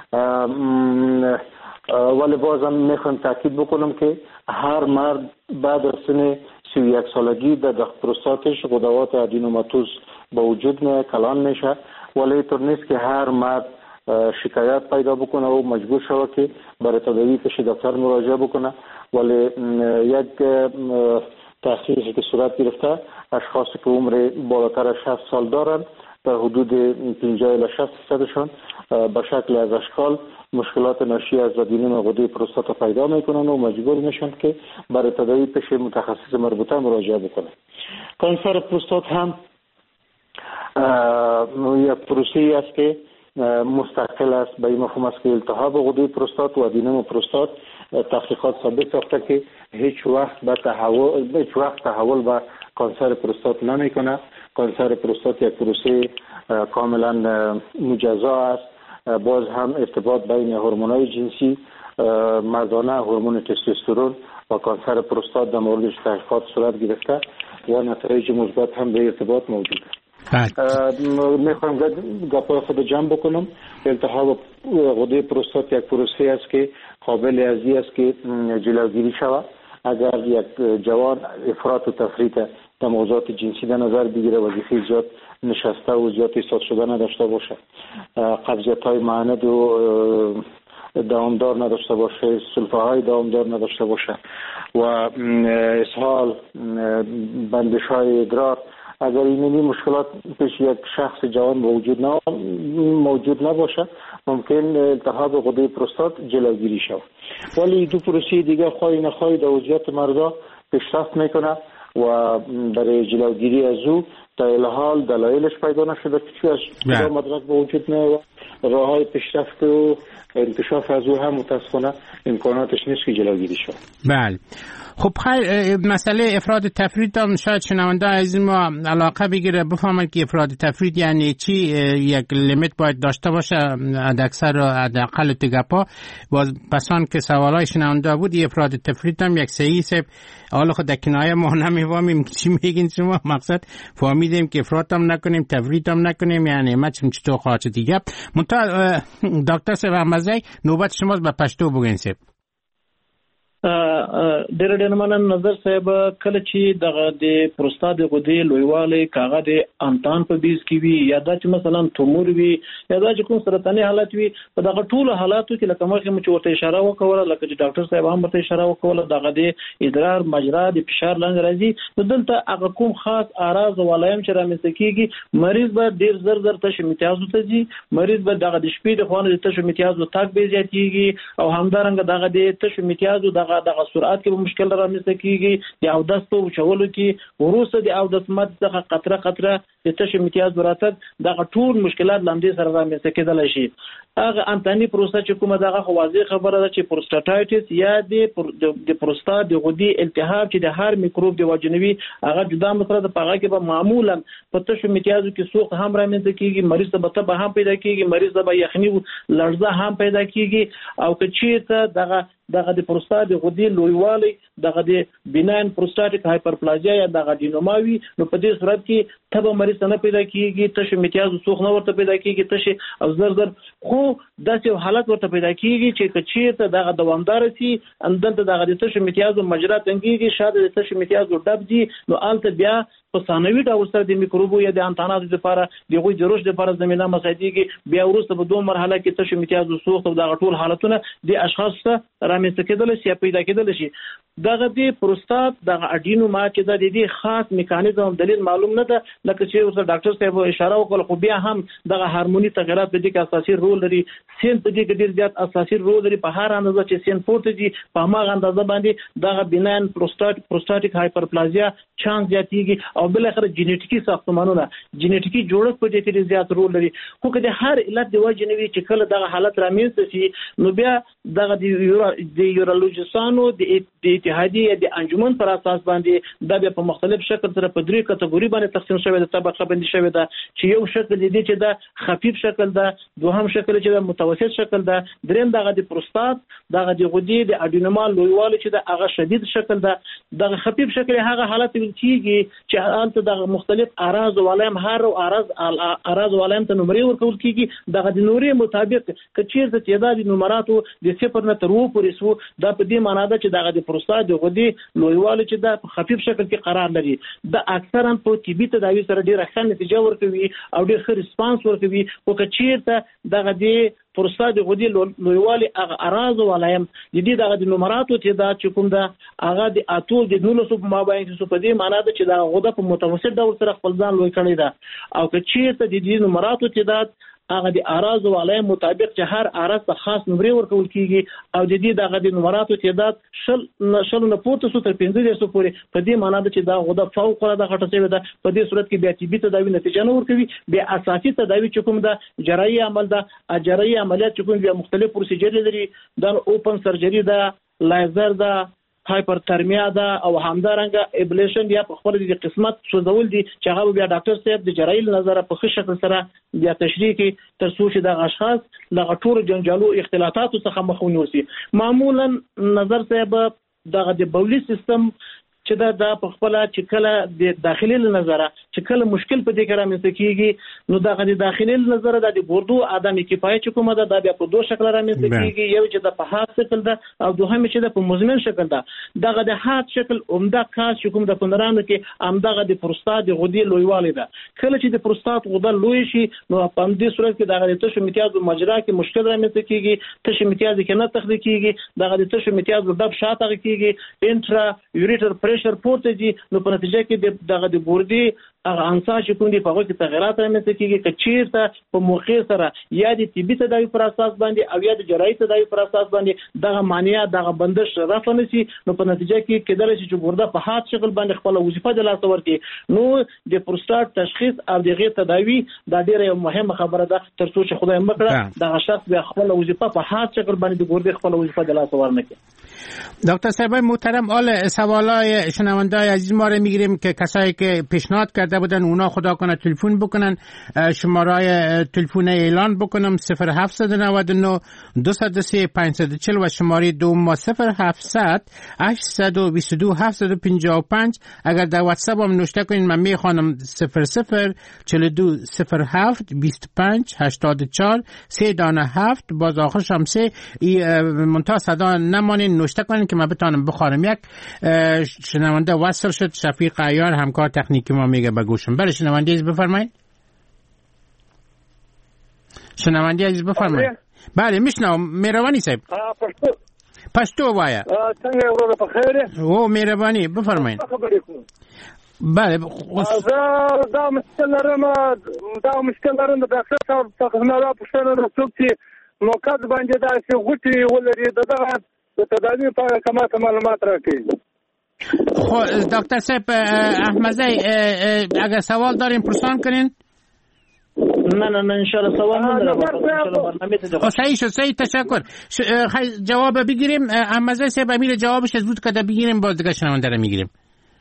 ولی بازم میخوام تاکید بکنم که هر مرد بعد از سن سی و یک سالگی در پروستاتش غدوات ادینوماتوز به وجود میاد، کلان میشه، ولی اینطور نیست که هر مرد شکایت پیدا بکنه و مجبور شود که برای تداوی پیش دکتر مراجعه بکنه. ولی یک تحقیقی که صورت گرفته اشخاصی که عمر بالاتر از شصت سال دارند در حدود پنجاه الی شصت درصدشان به شکل از اشکال مشکلات ناشی از ادینوم غده پروستات پیدا میکنن و مجبور میشن که برای تداوی پیش متخصص مربوطه مراجعه بکنن. کانسر پروستات هم یک پروسه‌ای است که مستقل است. به این مفهوم است که التهاب غده پروستات و ادینوم پروستات تحقیقات ثابت ساخته که هیچ وقت به تحول هیچ وقت تحول به کانسر پروستات نمیکنه. کانسر پروستات یک پروسه کاملا مجزا است. باز هم ارتباط بین هورمون‌های جنسی مردانه، هورمون تستوسترون و کانسر پروستات در موردش تحقیقات صورت گرفته و نتایج مثبت هم به ارتباط موجود است. میخوام گپای خود جمع بکنم. التهاب غده پروستات یک پروسه است که قابل ارزی است که جلوگیری شود. اگر یک جوان افراط و تفریط در موضوعات جنسی در نظر بگیره، وظیفه زیاد نشسته و زیاد ایستاد شده نداشته باشه، قبضیت های معند و دوامدار نداشته باشه، سلفه های دوامدار نداشته باشه و اسهال، بندش های ادرار، اگر اینمی مشکلات پیش یک شخص جوان موجود نه موجود نباشه ممکن التهاب غده پروستات جلوگیری شود. ولی دو پروسه دیگه خواهی نخواهی در وضعیت مردا پیشرفت میکنه و برای جلوگیری از او در این حال دلایلش پیدا نشده که چی از مدرک به وجود نه و راه های پیشرفت و انکشاف از او هم متاسفانه امکاناتش نیست که جلوگیری شود. بله. خب خیر، مسئله افراد تفرید هم شاید شنونده از ما علاقه بگیره بفهمند که افراد تفرید یعنی چی، یک لیمیت باید داشته باشه حداکثر و حداقل تگپا. باز پسان که سوالای شنونده بود افراد تفرید هم یک صحیح سب حالا خود کنایه ما نمیفهمیم چی میگین شما، مقصد فهمیدیم که افراد هم نکنیم تفرید هم نکنیم، یعنی ما چطور خواهد دیگه. منتها دکتر صاحب احمدزی نوبت شماست به پښتو بگین صاحب. ډېر ډېر مننه نظر صاحب. کله چې دغه د پروستات د غدې لویوالی کاغه د انتان په بیز کې وي یا دا چې مثلا تومور وي یا دا چې کوم سرطاني حالت وي، په دغه ټولو حالاتو کې لکه مخکې مو چې ورته اشاره وکوله، لکه چې ډاکټر صاحب هم ورته اشاره وکوله، دغه د ادرار مجرا د فشار لاندې راځي. نو دلته هغه کوم خاص اعراض او علائم چې رامنځته کېږي، مریض به ډېر زر زر تش امتیازو ته ځي، مریض به دغه د شپې د خوانو د تش امتیازو تاک به زیاتېږي او همدارنګه دغه د تش امتیازو دغه دغه سرعت کې به مشکل رامنځته کېږي. د اودس په وچولو کې وروسته د اودس مد دغه قطره قطره د تش امتیاز راتګ دغه ټول مشکلات لاندې سره رامنځته کېدلی شي. هغه انتاني پروسه چې کومه دغه خو واضح خبره ده چې پروستاټایټس یا د پروستات د غدې التهاب چې د هر میکروب د واجنوي هغه جدا مسله ده. په هغه کې به معمولا په تش امتیازو کې سوخت هم رامنځته کېږي، مریض ته به تبه هم پیدا کېږي، مریض ته به یخني لړزه هم پیدا کېږي. او که چېرته دغه دغه د پروستات د غدې لویوالی دغه د بیناین پروستاتیک هایپرپلازیا یا دغه ډینوما وي، نو په دې صورت کې تبه مریض ته نه پیدا کېږي، تش امتیازو سوخت نه ورته پیدا کېږي، تش او زر زر خو داسې حالت ورته پیدا کېږي چې که چېرته دغه دوامداره سي، همدلته دغه د تش امتیازو مجرا تنګېږي، شاید د تش امتیازو ډب دي، نو هلته بیا په ثانوي ډول سره د میکروبو یا د انتاناتو لپاره د هغوی د رشد لپاره زمینه مساعدېږي. بیا وروسته په دوه مرحله کې تش امتیازو سوخت او دغه ټول حالتونه د اشخاصو ته رامنځته کېدلی شي یا پیدا کېدلی شي. دغه د پروستات دغه اډینوما چې د دې خاص میکانیزم او دلیل معلوم نه ده، لکه چې اوس ډاکټر صاحب اشاره وکړه، خو بیا هم دغه هارموني تغیرات په دې کې اساسي رول لري. سین په دې کې ډېر زیات اساسي رول لري. په هر اندازه چې سین پورته دي په هماغه اندازه باندې دغه بیناین پروستات پروستاتیک هایپرپلازیا چانس زیاتېږي او بالاخره جینیټیکي ساختمانونه جینیټیکي جوړښت په دې کې زیات رول لري. خو که د هر علت د وجې نه وي چې کله دغه حالت رامنځته شي، نو بیا دغه د یورولوژیستانو د اتحادیې د انجمن پر اساس باندې دا بیا په مختلف شکل سره په درې کټګوري باندې تقسیم شوی ده، طبقه بندي شوی ده، چې یو شکل دی چې د خفیف شکل ده، دوهم شکل چې د متوسط شکل ده، دریم دغه د پروستات دغه د غدې د اډینوما لویوالی چې د هغه شدید شکل ده. دغه خفیف شکل هغه حالت ویل کېږي چې هلته دغه مختلف اعراض او علائم هر او اعراض اعراض او علائم ته نمرې ورکول کېږي. دغه د نمرې مطابق که چېرته تعداد نمراتو د صفر نه تر اووه پورې سو، دا په دې معنا ده چې دغه د پروستات د غدې لویوالی چې دا په خفیف شکل کې قرار لري. دا اکثرا په طبي تداوي سره ډېره ښه نتیجه ورکوي او ډېر ښه ریسپانس ورکوي. خو که چېرته دغه د پروستات غدې لویوالي هغه اراز ولایم د دې دغه د نمراتو تعداد چې کوم ده هغه د اتو د دولسو په مابین کې په دې معنی ده چې دا غده په متوسط ډول سره خپل ځان لوی کړی ده او که چیرته د دې نمراتو تعداد هغه د اراز ولایم مطابق چې هر اراز ته خاص نمرې ورکول کیږي او د دې دغه د نمراتو تعداد شل شل نه پورته سو تر پنځه دیرشو پورې په دې معنی ده چې دا غده فوق العاده غټه شوی ده په دې صورت کې بیا طبي تداوی نتیجه نه ورکوي بیا اساسي تداوی چې کوم ده جراحي عمل ده جراحي عملیات چې کوم بیا مختلف پروسیجر لري دا اوپن سرجري ده لیزر ده هایپرترمیا ده او همدارنګه ابلیشن یا په خپل د قسمت سوزول دي چې هغه بیا ډاکټر صاحب د جراحي نظر په ښه شکل سره بیا تشریح کوي تر څو چې د اشخاص له ټولو جنجالو اختلاطاتو څخه مخنیوي شي. معمولا نظر صاحب دغه د بولی سیستم چې دا د په خپل چې کله د داخلي نظر چې کله مشکل په دې کې رامنځته کیږي نو دغه د داخلي نظر د ګردو عدم کفایت چې کومه ده دا بیا په دوه شکل رامنځته کیږي یو چې د په حاد شکل ده او دوهم چې د په مزمن شکل ده. دغه د حاد شکل عمده کاس چې کوم د پنرانو کې همدغه د پروستات د غدې لویوالی ده. کله چې د پروستات غده لوی شي نو په دې صورت کې دغه د تشو امتیاز مجرا کې مشکل رامنځته کیږي تشو امتیاز کې نه تخلیق کیږي دغه د تشو امتیاز د دب شاته کیږي انټرا یوریټر پریشر پورته دي نو په نتیجه کې دغه د ګردې هغه انسان چې کوم دي په هغه کې تغیرات رامنځته کیږي چې چیرته په موقع سره یا د طبي تداوی پر اساس باندې او یا د جراحي تداوی پر اساس باندې دغه مانیا دغه بندش رفع نشي نو په نتیجه کې کېدل شي چې ګرده په حاد شکل باندې خپل وظیفه د لاس ورکړي. نو د پروستات تشخیص او دغه تداوی دا ډیره مهمه خبره ده تر څو چې خدای مکړه دغه شخص بیا خپل وظیفه په حاد شکل باندې د ګرده خپل وظیفه د لاس ورنکړي. دکتر صاحب محترم آل سوالای شنونده‌های عزیز ما رو میگیریم که کسایی که پیشنهاد کرده بودن اونا خدا کنه تلفن بکنن شماره تلفن اعلان بکنم صفر هفت نه نه دو صفر سه پنج صفر چهل و شماره دوم صفر هفتصد هشتصد و بیست و دو هفتصد و پنجاه و پنج. اگر در واتساپ هم نوشته کنین من میخوانم صفر صفر چهل و دو صفر هفت بیست و پنج هشتاد و چهار سه دانه هفت باز آخرش هم سه منتها صدا نمانین نوشته کنین که من بتانم بخوانم. یک شنونده وصل شد شفیق عیار همکار تکنیکی ما میگه بگوشم. بله شنونده عزیز بفرمایید. شنونده عزیز بفرمایید. بله میشنوم مهربانی صاحب. پښتو پښتو وایا. څنګه ورو په خیر؟ او مهربانی بفرمایید. بله زه دا مشکل لرم دا مشکل لرم د ډاکټر صاحب څخه نه را پوښتنه وکړم چې موقت باندې دا چې غوټي ولري دغه د تداوی په اړه کومه معلومات راکړي. خب دکتر صاحب احمدی اگر سوال دارین پرسان کنین. نه نه نه انشالله سوال ندارم. صحیح شد صحیح تشکر. جواب بگیریم احمدی صاحب امیر جوابش زود کده بگیریم باز دیگه شنونده رو میگیریم.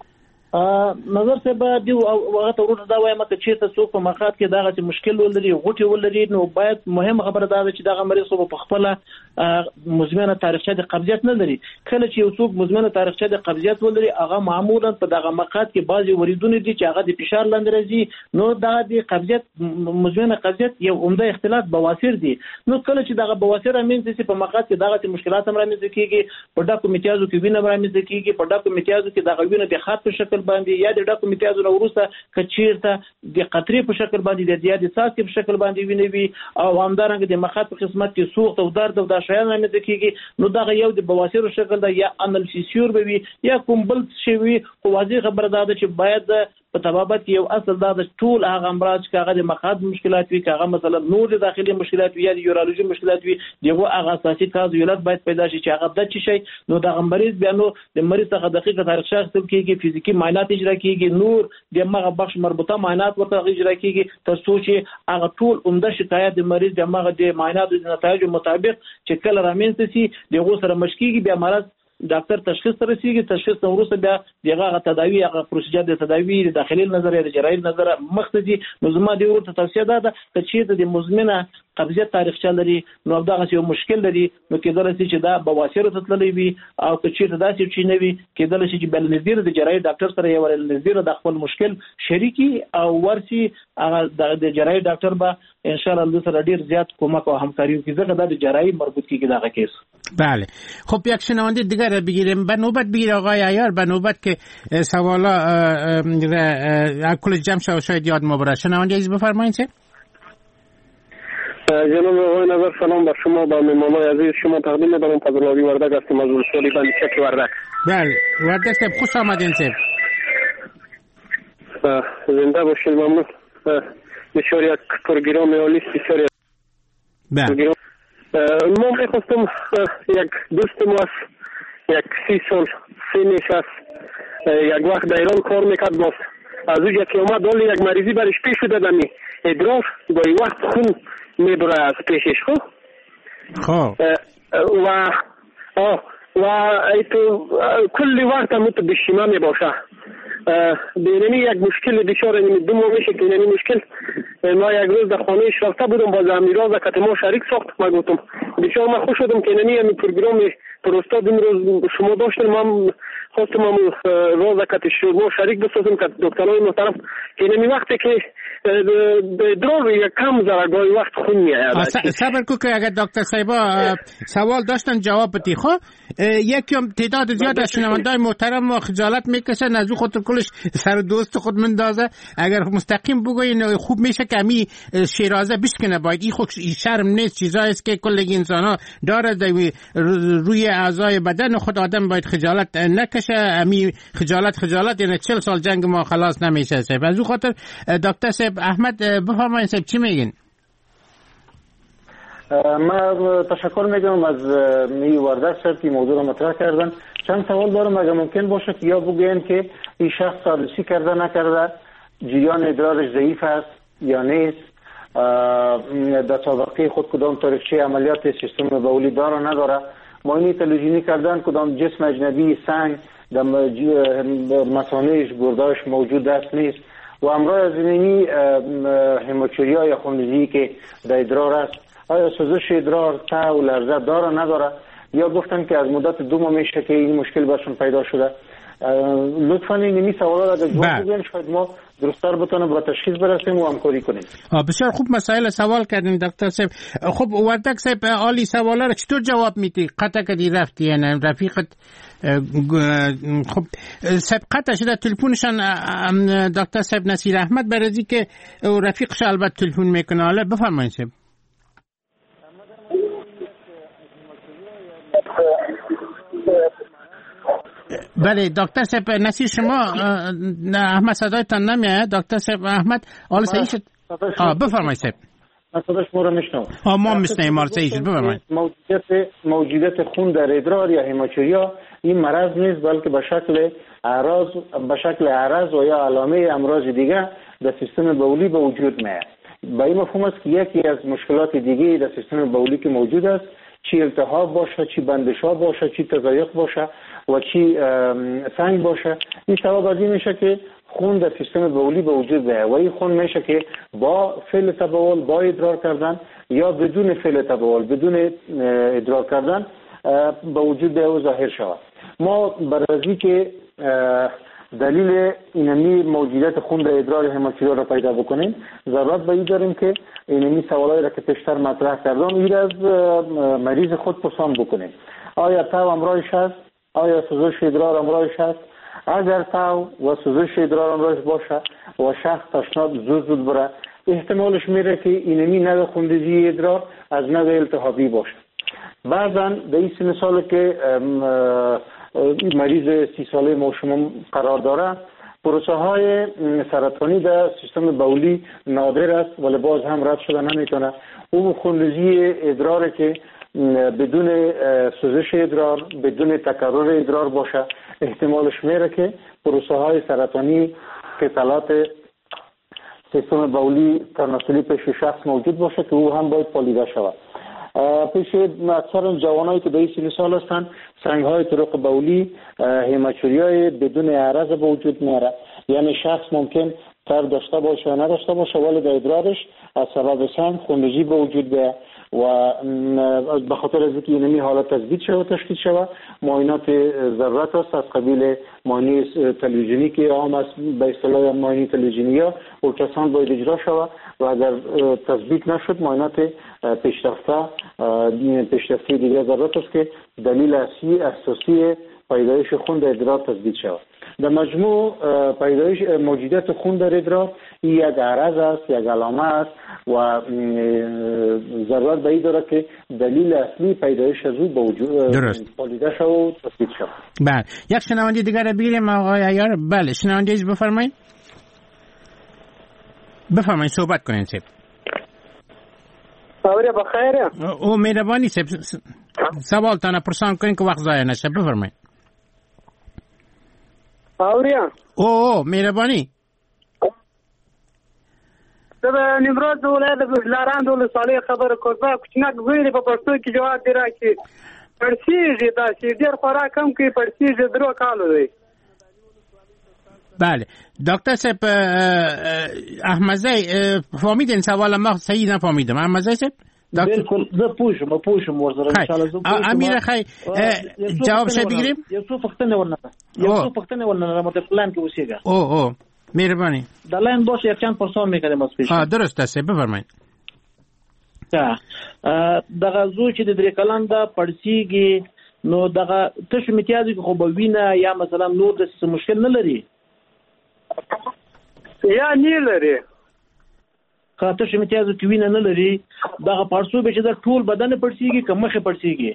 نظر صاحب دی هغه ته ورته دا وایم چې چیرته څوک په مخاط کې دغه چې مشکل ولري غوټي ولري نو باید مهم خبره دا ده چې دغه مریض په خپل مزمنه تاریخچه د قبضیت نه لري. کله چې یو څوک مزمنه تاریخچه د قبضیت ولري هغه معمولا په دغه مخاط کې بعضي وریدونه دي چې هغه د فشار لاندې راځي نو دا د قبضیت مزمنه قبضیت یو عمده اختلاط بواسیر دي. نو کله چې دغه بواسیر رامنځته شي په مخاط کې دغه مشکلات هم رامنځته کیږي په ډاکو میتیازو کې وینه رامنځته کیږي په ډاکو میتیازو کې دغه وینه د خط په شکل باندې یا د ډاکو میتیازو نو ورسته کچیرته د قطرې په شکل باندې د زیات ساس په شکل باندې وینوي او همدارنګه د مخاط په قسمت کې سوخت او درد او د شایان رامنځته کیږي نو دغه یو د بواسیر شکل ده یا انالسیسیور به وي یا کوم بل شی وي. خو واضح خبره ده چې باید په تبابت یو اصل دا د ټول هغه امراض چې هغه د مخاط مشکلات وي هغه مثلا نور د داخلي مشکلات وي یا د یورولوژي مشکلات وي دغه هغه اساسي کاز ولادت باید پیدا شي چې هغه د چی شي نو د مریض بیا نو د مریض څخه دقیقه تاریخ شخص کېږي فزیکی معاینات اجرا کېږي نور د مغه بخش مربوطه معاینات ورته اجرا کېږي تر څو چې هغه ټول عمده شکایت د مریض د مغه د معاینات د نتایج مطابق چې کله رامنځته شي دغه سره مشکیږي بیا مرض ډاکټر تشخیص رسیږي تشخیص نو وروسته بیا دغه تداوی هغه پروسیجر د تداوی د داخلي نظر یا د جراحي نظر مختصي نو زما دی ورته توصیه ده چې د مزمنه قبضیت تاریخچه لري نو دغه یو مشکل لري نو کېدل شي چې دا بواسیر ته تللی وي او چې دا چې نه وي کېدل شي چې بل نظیر د جراحي ډاکټر سره یو ول نظیر د خپل مشکل شریکي او ورسي هغه د جراحي ډاکټر به ان شاء الله د سره ډیر زیات کومک او همکاري کوي ځکه دا د جراحي مربوط کیږي دغه کیس. بله خب یک شنونده دیگر رو بگیریم به نوبت بگیر آقای عیار به نوبت که سوالا کل جمع شد شاید یاد ما برد. شنونده عزیز بفرمایید چه؟ جناب آقای نظر سلام بر شما و مهمانای عزیز شما تقدیم می‌کنم. فضل‌آبی وردک هستم از ولسوالی بندیچک وردک. بله وردک صاحب خوش آمدین صاحب. زنده باشید ممنون. بسیار یک پروگرام عالی بسیار. بله. ما می‌خواستم یک دوست ما است یک سی سال سنش است یک وقت در ایران کار میکرد باز از اونجا که اومد ولی یک مریضی برش پیش شده دمی ادرار گاهی وقت خون میبره از پیشش خب خب و آه و ایتو کلی وقت هم تو بشیمه میباشه بینمی یک مشکل بسیار دو ماه میشه که اینمی مشکل ما یک روز در خانهش رفته بودم باز امیراز کت ما شریک ساخت ما گفتم بسیار من خوش شدم که اینمی همی پروگرام پروستاد امروز شما داشتن من خواستم هم راز کت ما شریک بسازم که دکترهای محترم که اینمی وقتی که درار یک کم زرگاهی وقت خون میآید صبر کو که اگر دکتر صاحبا سوال داشتن جواب بدی خب یکم تعداد زیاد از شنوندای محترم و خجالت میکشن از خود کلش سر دوست خود مندازه اگر مستقیم بگوین خوب میشه که می شیرازه بشکنه باید این خود شرم نیست چیزایی است که کل انسان ها داره روی اعضای بدن خود آدم باید خجالت نکشه امی خجالت خجالت یعنی چهل سال جنگ ما خلاص نمیشه صاحب از اون خاطر دکتر صاحب احمد بفرمایید صاحب چی میگین؟ من تشکر میگم از می وردک صاحب که موضوع رو مطرح کردن. چند سوال دارم اگر ممکن باشه که یا بگوین که این شخص عروسی کرده نکرده جریان ادرارش ضعیف است یا نیست در سابقه خود کدام تاریخچه عملیات سیستم بولی داره نداره معاینه تلویزیونی کردن کدام جسم اجنبی سنگ در مثانهش گرداش موجود است نیست و امراض زمینی هموچوریا یا خونریزی که در ادرار است آیا سوزش ادرار تا و لرزه داره نداره یا گفتن که از مدت دو ماه میشه که این مشکل برشون پیدا شده لطفاً این سوالات اگر جواب بدین شاید ما درست‌تر بتونیم به تشخیص برسیم و همکاری کنیم. بسیار خوب مسائل سوال کردین دکتر صاحب. خب وردک صاحب عالی سوالا رو چطور جواب میدی؟ قطع کردی رفتی یعنی رفیقت خب صاحب قطع شده تلفنشان دکتر صاحب نصیر احمد برازی که رفیقش البته تلفن میکنه. حالا بفرمایید صاحب. بله دکتر صاحب نصیر شما احمد صدایتان نمیاد دکتر صاحب احمد حالا صحیح شد بفرمایید صاحب صداش ما رو میشنم ما میشنیم ما صحیح شد بفرمایید موجودیت موجودیت خون در ادرار یا هموچوریا این مرض نیست بلکه به شکل اعراض به شکل اعراض و یا علامه امراض دیگه در سیستم بولی به وجود میاد. به این مفهوم است که یکی از مشکلات دیگه در سیستم بولی که موجود است چی التهاب باشه چی بندش‌ها باشه چی تضایق باشه و چی سنگ باشه این سبب از این میشه که خون در سیستم بولی به وجود بیاید و این خون میشه که با فعل تبول با ادرار کردن یا بدون فعل تبول بدون ادرار کردن به وجود بیاید و ظاهر شود. ما برای که دلیل اینمی موجودیت خون در ادرار هموچوریا را پیدا بکنیم ضرورت به این داریم که اینمی سوالایی را که پیشتر مطرح کردم این از مریض خود پرسان بکنیم. آیا تاو امراضش هست؟ آیا سوزش ادرار امراضش هست؟ اگر تاو و سوزش ادرار امراضش باشه و شخص تشناب زود زود بره احتمالش میره که اینمی نوع خونریزی ادرار از نوع التهابی باشه. بعضا در این مثال که مریض سی ساله ما شما قرار داره پروسه های سرطانی در سیستم بولی نادر است ولی باز هم رد شده نمیتونه. اون خونریزی ادرار که بدون سوزش ادرار بدون تکرر ادرار باشه احتمالش میره که پروسه های سرطانی که تلات سیستم بولی تناسلی پیش شخص موجود باشه که او هم باید پالیده شود. پیش اکثر جوانایی که به این سال هستند سنگ های طرق بولی هموچوریای بدون عرض به وجود میاره یعنی شخص ممکن تر داشته باشه و نداشته باشه ولی در ادرارش از سبب سنگ خونریزی به وجود بیاد و به خاطر از اینکه اینمی حالت تثبیت شود و تشخیص شود معاینات ضرورت است از قبیل معاینه تلویزیونی که عام است به اصطلاح معاینه تلویزیونی ها اولتراساوند باید اجرا شود و اگر تثبیت نشد معاینات پیشرفته پیشرفته دیگه ضرورت است که دلیل اصلی اساسی پیدایش خون در ادرار تثبیت شود. در مجموع پیدایش موجودیت خون در ادرار یک عرض است، یک علامه است و ضرورت به این داره که دلیل اصلی پیدایش از او به وجود پدیده شود و تثبیت شود. بله، یک شنونده دیگر رو بگیریم آقای عیار. بله شنونده ایز بفرمایید. بفرمایید صحبت کنین سیب. آوری بخیره. او مهربانی سیب سوال تانه پرسان کنین که وقت ضایع نشه. بفرمایید. آوریا. او او مهربانی. د نیمروز ولایت د لاران د ولسوالۍ خبره کوزه کوچنک ویلې په پښتو کې جواب دی راکړي. پړسیږي دا چې ډېر خوراک کم کوي پړسیږي درو کالو دی. بله دکتر صاحب احمدزی فهمیدین سوال ما صحیح نفهمیدم. احمدزی صاحب بالکل زه پوښم پوښم ورسره ان شاء الله زه پوښم. امیر خی جواب شي بگیریم. یو څه پښتنه ورنه یو څه پښتنه ورنه مت پلان کې اوسېګا. او او مهربانی. د لاین باشه یک چند پرسان میکنه مسپیش. ها درست است بفرمایید. ها دغه زو چې د درې کلن دا پړسیږي نو دغه تاسو میتیازي خو به وینه یا مثلا نور د څه مشکل نه لري یا نه لري. که تاسو میتیازي کې وینه نه لري دغه پړسو به چې د ټول بدن پړسیږي که مخه پړسیږي؟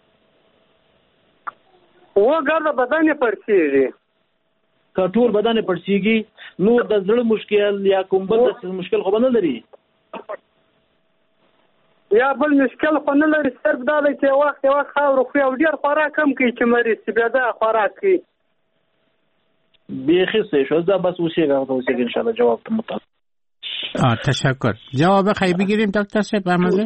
و ګرځه بدن پړسیږي. که ټول بدن پړسیږي نو د زړه مشکل یا کوم بل د مشکل خو نه لري یا بل مشکل خو نه لري. صرف دا دی چې وخت وخت خاور خو یو ډیر خوراک کم کوي چې مریض چې بیا دا خوراک کوي. بیخي څه شو دا بس اوسېږه دا اوسېږه ان شاء الله جواب ته مطابق. آه تشکر. جواب خی بگیریم دکتر صاحب احمدزی.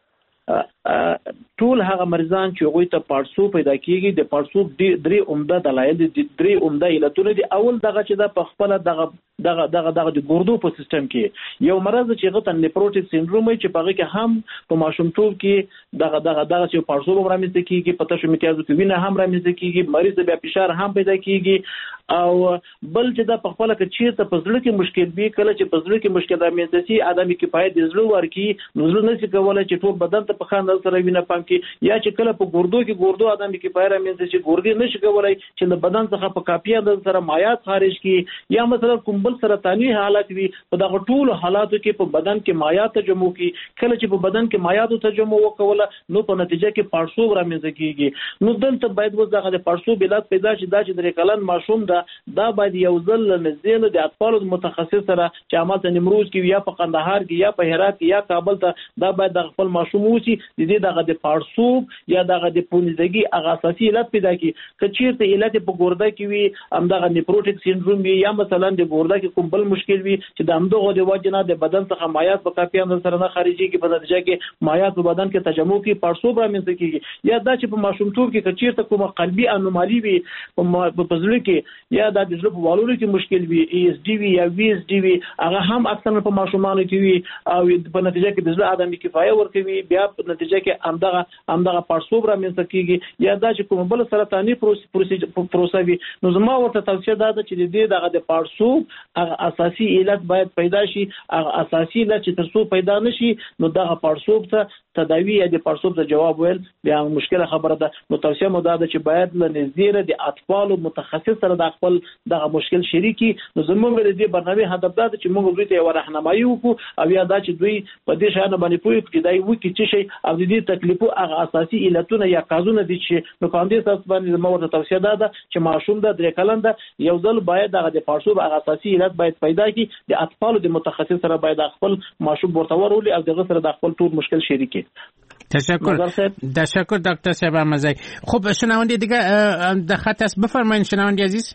ټول هغه مریضان چې هغوی ته پړسو پیدا کیږي د پړسو درې عمده دلایل دي درې عمده علتونه دي. اول دغه چې د پخپله دغه دغه دغه دغه د ګردو په سیستم کې یو مرض چې هغه ته نیفروټیک سینډروم وي چې په هغه کې هم په ماشومتوب کې دغه دغه دغه چې پړسو به رامنځته کیږي په تاسو میتیازو کې وینه هم رامنځته کیږي مریض بیا فشار هم پیدا کیږي. او بل چې د پخپله کې چیرته په زړه کې مشکل وي کله چې په زړه کې مشکل رامنځته شي عدم کفایت د زړه ورکی نو زړه نشي کولای چې ټول بدن ته په خاندل سره وینه پمپ کې یا چې کله په ګردو کې ګردو عدم کفایت رامنځته شي ګردې نشي کولای چې د بدن څخه په کافي اندازه سره مایعات خارج کړي یا مثلا کوم بل سرطاني حالت وي په دغه ټول حالاتو کې په بدن کې مایعات تجمع کړي. کله چې په بدن کې مایعات تجمع وکوله نو په نتیجه کې پړسوب رامنځته کیږي. نو دلته باید وځ دغه د پړسوب علت پیدا شي دا چې درې کلن ماشوم دا دا باید یو ځل نزدې د اطفالو متخصص سره چې عملته نیمروز کې یا په قندهار کې یا په هرات کې یا کابل ته دا باید د خپل ماشوم وسی د دې دغه د پړسوب یا دغه د پونځګي هغه اساسي علت پیدا کی که چیرته علت په ګرده کې وي هم دغه نیفروټیک سینډروم وي یا مثلا د ګرده کې کوم بل مشکل وي چې د همدغه د وجنه د بدن څخه مایعات په کافي اندازه سره نه خارجيږي په نتیجه کې مایعات په بدن کې تجمع کوي پړسوب رامنځته کیږي. یا دا چې په ماشومتوب کې که چیرته کومه قلبي انومالي وي په پزړه کې یا د زړه په والولو کې مشکل وي ای اس ډي وي یا وی اس ډي وي هغه هم اکثر په ماشومانو کې وي او په نتیجه کې د زړه عدم کفایت ورکوي بیا په نتیجه کې همدغه همدغه پړسوب رامنځته کیږي. یا دا چې کوم بل سرطاني پروسه وي نو زما ورته توصیه ده چې د دې دغه د پړسوب هغه اساسي علت باید پیدا شي. هغه اساسي علت چې تر څو پیدا نشي نو دغه پړسوب ته تداوی یا د پړسوب ته جواب ویل بیا مشکله خبره ده. نو توصیه مو ده چې باید له نږدې د اطفالو متخصص سره د خپل دغه مشکل شریکی. نو زموږ د دې برنامه هدف ده چې موږ دوی ته یو راهنمایي وکړو او یا دا چې دوی په دې شان باندې پوي چې دای وکی چې شي او د دې تکلیفو هغه اساسي علتونه یا کازونه دي چې نو په دې اساس باندې زموږ ته توصیه ده چې ماشوم د درې کلن ده یو ځل باید دغه د پړسوب هغه اساسي علت باید پیدا کړي د اطفالو د متخصص سره باید خپل ماشوم ورته ورولي او دغه سره د خپل ټول مشکل شریکی. تشکر تشکر دکتر صاحب احمدزی. خب شنونده دیگه در خط است بفرمایید شنونده عزیز.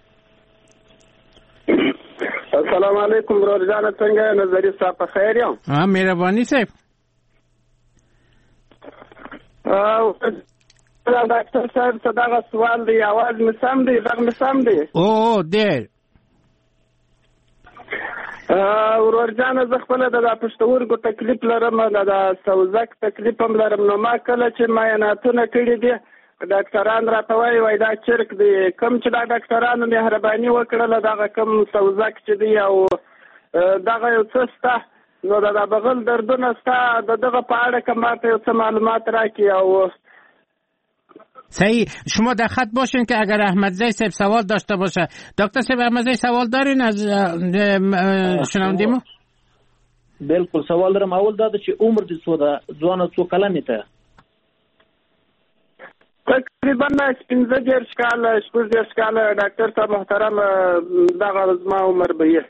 السلام علیکم برادر جان څنګه نظری صاحب په خیر یم؟ ها مهرباني صاحب. او ډاکټر صاحب صداغه سوال دی आवाज مې سم دی غږ مې سم دی؟ او ډېر ورور جان زه خپل د پښتورګو تکلیف لرم د سوزک تکلیف هم لرم نو ما کله چې معایناتونه کړي دي ډاکټران راته وایي وای دا چرک دی کوم چې دا ډاکټرانو مهرباني وکړله دغه کوم سوزک چې دی او دغه یو څه شته نو د بغل دردونه شته د دغه په اړه که ماته یو څه معلومات راکړي او صحیح. شما در خط باشین که اگر احمدزی صاحب سوال داشته باشه. دکتر صاحب احمدزی سوال دارین از شنونده ما؟ بالکل سوال دارم. اول دا چې عمر دې څو ده؟ ځوانه څو کلنې ته؟ تقریبا پنځه دېرش کاله شپږ دېرش کاله ډاکټر صاحب محترم دغه زما عمر به یې.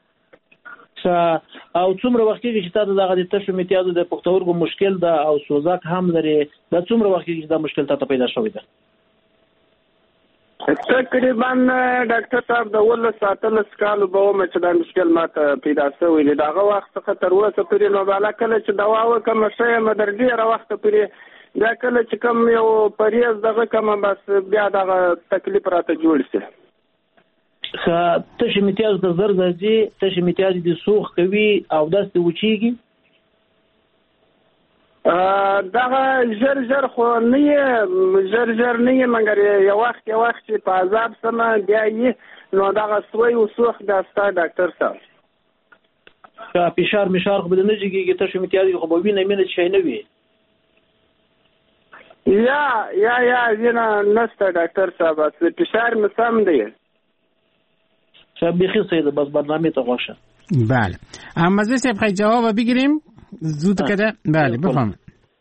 او څومره وخت کېږي چې تاسو دغه د تشو امتیازو د پښتورګو مشکل ده او سوزاک هم لري؟ دا څومره وخت کېږي چې دا مشکل تاسو پیدا شوی ده؟ تقریبا ډاکټر صاحب د ولس اتلس کالو به ومه چې دا مشکل ماته پیدا شوی دی. د هغه وخت څخه تر اوسه پورې نو بالا کله چې دوا وکړم ښه یم، در ډېره وخته پورې بیا کله چې کوم یو پریز دغه کومه بس بیا دغه تکلیف راته جوړ شي. تش امتیاز د زر درځي، تش امتیاز د سوخ کوي او داسې وچیږي؟ دغه ژر ژر خو نه یې ژر ژر نه یې مګر یو وخت یو وخت چې په عذاب سمه بیا یې نو دغه سوی و سوخ دا ستا ډاکټر صاحب. فشار مشار خو به نه جګېږي، تش امتیاز خو به وینه مینه شی نه وي؟ یا یا یا وینه نشته ډاکټر صاحب، فشار مې سم دی. شب بخیر سید، بس برنامه تا خوشه. بله احمدزی صاحب خیلی جواب بگیریم زود کده. بله بفهم.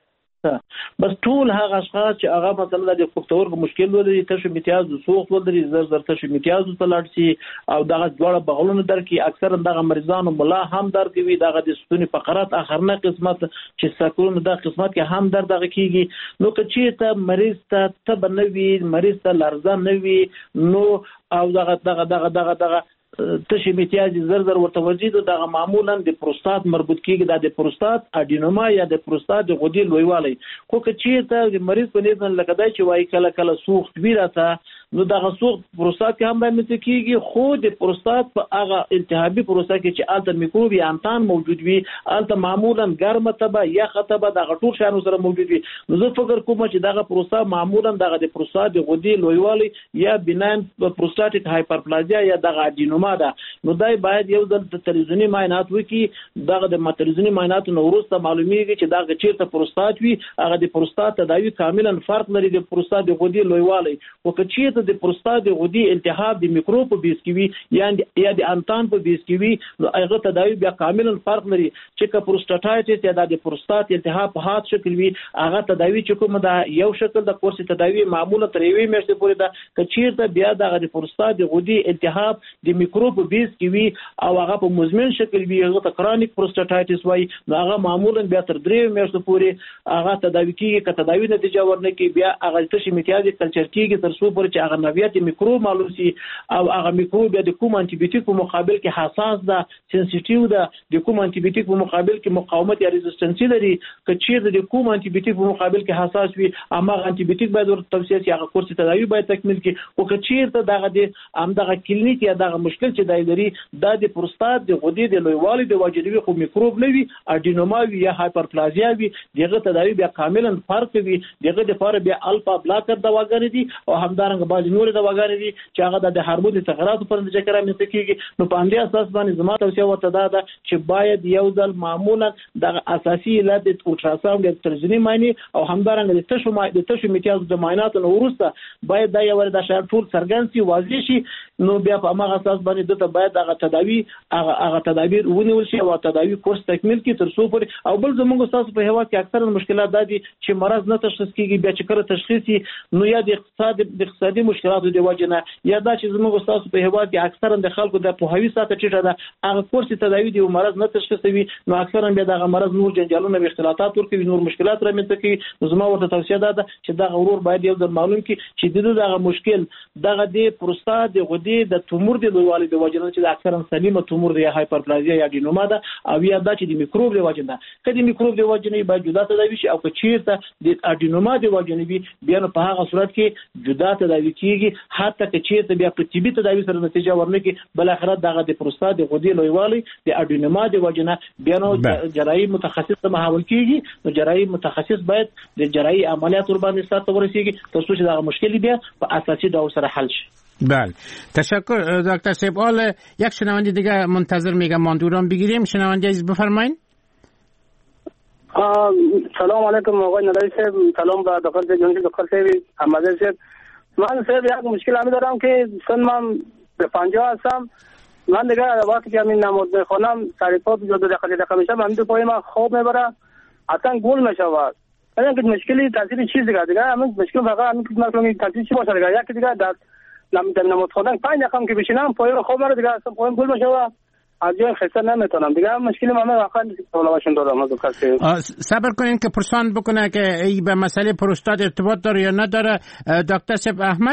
بس ټول هغه اشخاص چې هغه مثلا د پښتورګو مشکل ولري، تشو امتیاز د سوخت ولري، زر زر تشو امتیاز ته لاړ شي او دغه دواړه بغلونه درکې اکثرا دغه مریضانو ملا هم درد کوي، دغه د ستوني فقرات اخرنه قسمت چې سکون د قسمت کې هم درد دغه کیږي. نو که چیرته مریض ته تب نه وي، مریض ته لرزه نه وي، نو او دغه دغه دغه دغه دغه تشې امتیاز زر زر ورته ورځي، دغه معمولا د پروستات مربوط کیږي، دا د پروستات اډینوما یا د پروستات د غدې لویوالی. خو که چیرته د مریض په نیت لکه دای چې وایي کله کله سوخت وي راته، نو دغه سوخت پروستات کې هم رامنځته کیږي، خو د پروستات په هغه التهابي پروسه کې چې الته میکروب یا انتان موجود وي، الته معمولا ګرمه تبه یا خطبه دغه ټول شیانو سره موجود وي. نو زه فکر کوم چې دغه پروسه معمولا دغه د پروستات د غدې لویوالی یا بناین پروستاتیک هایپرپلازیا یا دغه اډینوما ده. نو دای باید یو ځل د تلویزیوني معاینات وکړي. دغه د تلویزیوني معایناتو نه وروسته معلومیږي چې دغه چیرته پروستات وي، هغه د پروستات تداوی کاملا فرق لري د پروستات د غدې لویوالی. او که چیرته د پروستات د غدې التهاب د میکروب په بیس کې وي یا یا د انتان په بیس کې وي، نو هغه تداوی بیا کاملا فرق لري. چې که پروستاتایټس یا د پروستات التهاب په هات شکل وي، هغه تداوی چې کوم دا یو شکل د کورس تداوی معمولا تر یوې میاشتې پورې ده. که چیرته بیا دغه د پروستات د غدې التهاب د میکروب په بیس کې وي او هغه په مزمن شکل وي، هغه ته کرونیک پروستاتایټس وایي، نو هغه معمولا بیا تر درې میاشتو پورې هغه تداوی کیږي. که تداوی نتیجه ورنه کې بیا هغه تشې امتیاز کلچر کیږي تر څو پورې چې هغه نوعیت میکروب معلوم شي او هغه میکروب د کوم انټي بیوټیک په مقابل کې حساس ده، سنسټیو ده، د کوم انټي بیوټیک په مقابل کې مقاومت یا ریزिस्टنس لري. که چیرته د کوم انټي بیوټیک په مقابل کې حساس وي، هغه انټي بیوټیک باید ورته توصیه شي، هغه کورس تداوی باید تکمیل کړي. او که چیرته دغه د همدغه کلینیک یا دغه مشکل چې دای لري دا د پروستات د غدې د لویوالي د واجبي خو میکروب نه وي، اډینوما وي یا هایپرپلازیا وي، دغه تداوی بیا کاملا فرق وي. دغه د لپاره بیا الفا بلاکر دواګانې دي او همدارنګه بعض نور دواګانې دي چې هغه د هورمون تغیراتو پر نتیجه کې رامنځته کیږي. نو په همدې اساس باندې زما توصیه ورته دا ده چې باید یو ځل معمولا د اساسي علت د الټراساوند د تلویزیوني معاینه او همدارنګه د تشو د تشو امتیاز د معایناتو وروسته باید دا یو د شان ټول څرګند شي، واضح شي. نو بیا په هغه اساس باندې دته باید هغه تداوی هغه هغه تدابیر ونیول شي او تداوی کورس تکمیل کی تر څو پورې. او بل زموږ تاسو په هوا کې اکثرا مشکلات دادي چې مرض نه تشخیص کیږي، بیا چې کړه تشخیصي نو یا د اقتصاد د اقتصادي مشکلاتو دی وجه نه، یا دا چې زموږ تاسو په هوا کې اکثرا د خلکو د پوهاوی ساته ټیټه ده، هغه کورس تداوی دی مرض نه تشخیصوي، نو اکثرا بیا دغه مرض نور جنجالونه او اختلاطات ورکوي، نور مشکلات رامنځته کوي. نو زما ورته توصیه ده چې دا غرور باید یو ځل معلوم کی چې دغه مشکل دغه د پروستات د غدې د تومور د لویوالي د وجه نه چې اکثرا سلیمه تومور دی، هایپرپلازیا یا اډینوما ده، او یا دا چې د میکروب د وجه نه. کله میکروب د وجه نه باید جدا تداوی شي، او که چیرته د اډینوما د وجه نه وي بیا نو په هغه صورت کې جدا تداوی کیږي. حتی که چیرته بیا په طبي تداوی سره نتیجه ورنه کی، بل اخر دغه د پروستات د غدې لویوالي د اډینوما د وجه نه بیا نو جراحي متخصص ته محول کیږي. نو جراحي متخصص باید د جراحي عملیات ور باندې ساته ورسیږي تر څو چې دغه مشکل بیا په اساسي ډول سره حل شي. بله تشکر دکتر صاحب. حالا یک شنونده دیگه منتظر میگم ماندوران بگیریم. شنونده عزیز بفرمایید. سلام علیکم آقای ندایی صاحب، سلام به دکتر جنگی دکتر صاحب احمدی صاحب. من صاحب یک مشکل همی دارم که سن من به پنجاه هستم. من دیگه وقتی که همین نماز میخوانم سر پا دو دقیقه دقیقه میشم همین دو پای من خواب میبره اصلا گول میشود. این که مشکلی تاثیر چیز دیگه دیگه همین مشکل فقط همین که مثلا تاثیر چی باشه دیگه یکی دیگه در نماز خوندن پنج دقیقه که بشینم پای رو خواب میبره دیگه اصلا پایم گول میشود از جای خسته نمیتونم دیگه. مشکلی من واقعا پرابلمشون دارم از دکتر. صبر کنین که پرسان بکنه که ای به مسئله پروستات ارتباط داره یا نداره. دکتر صاحب احمد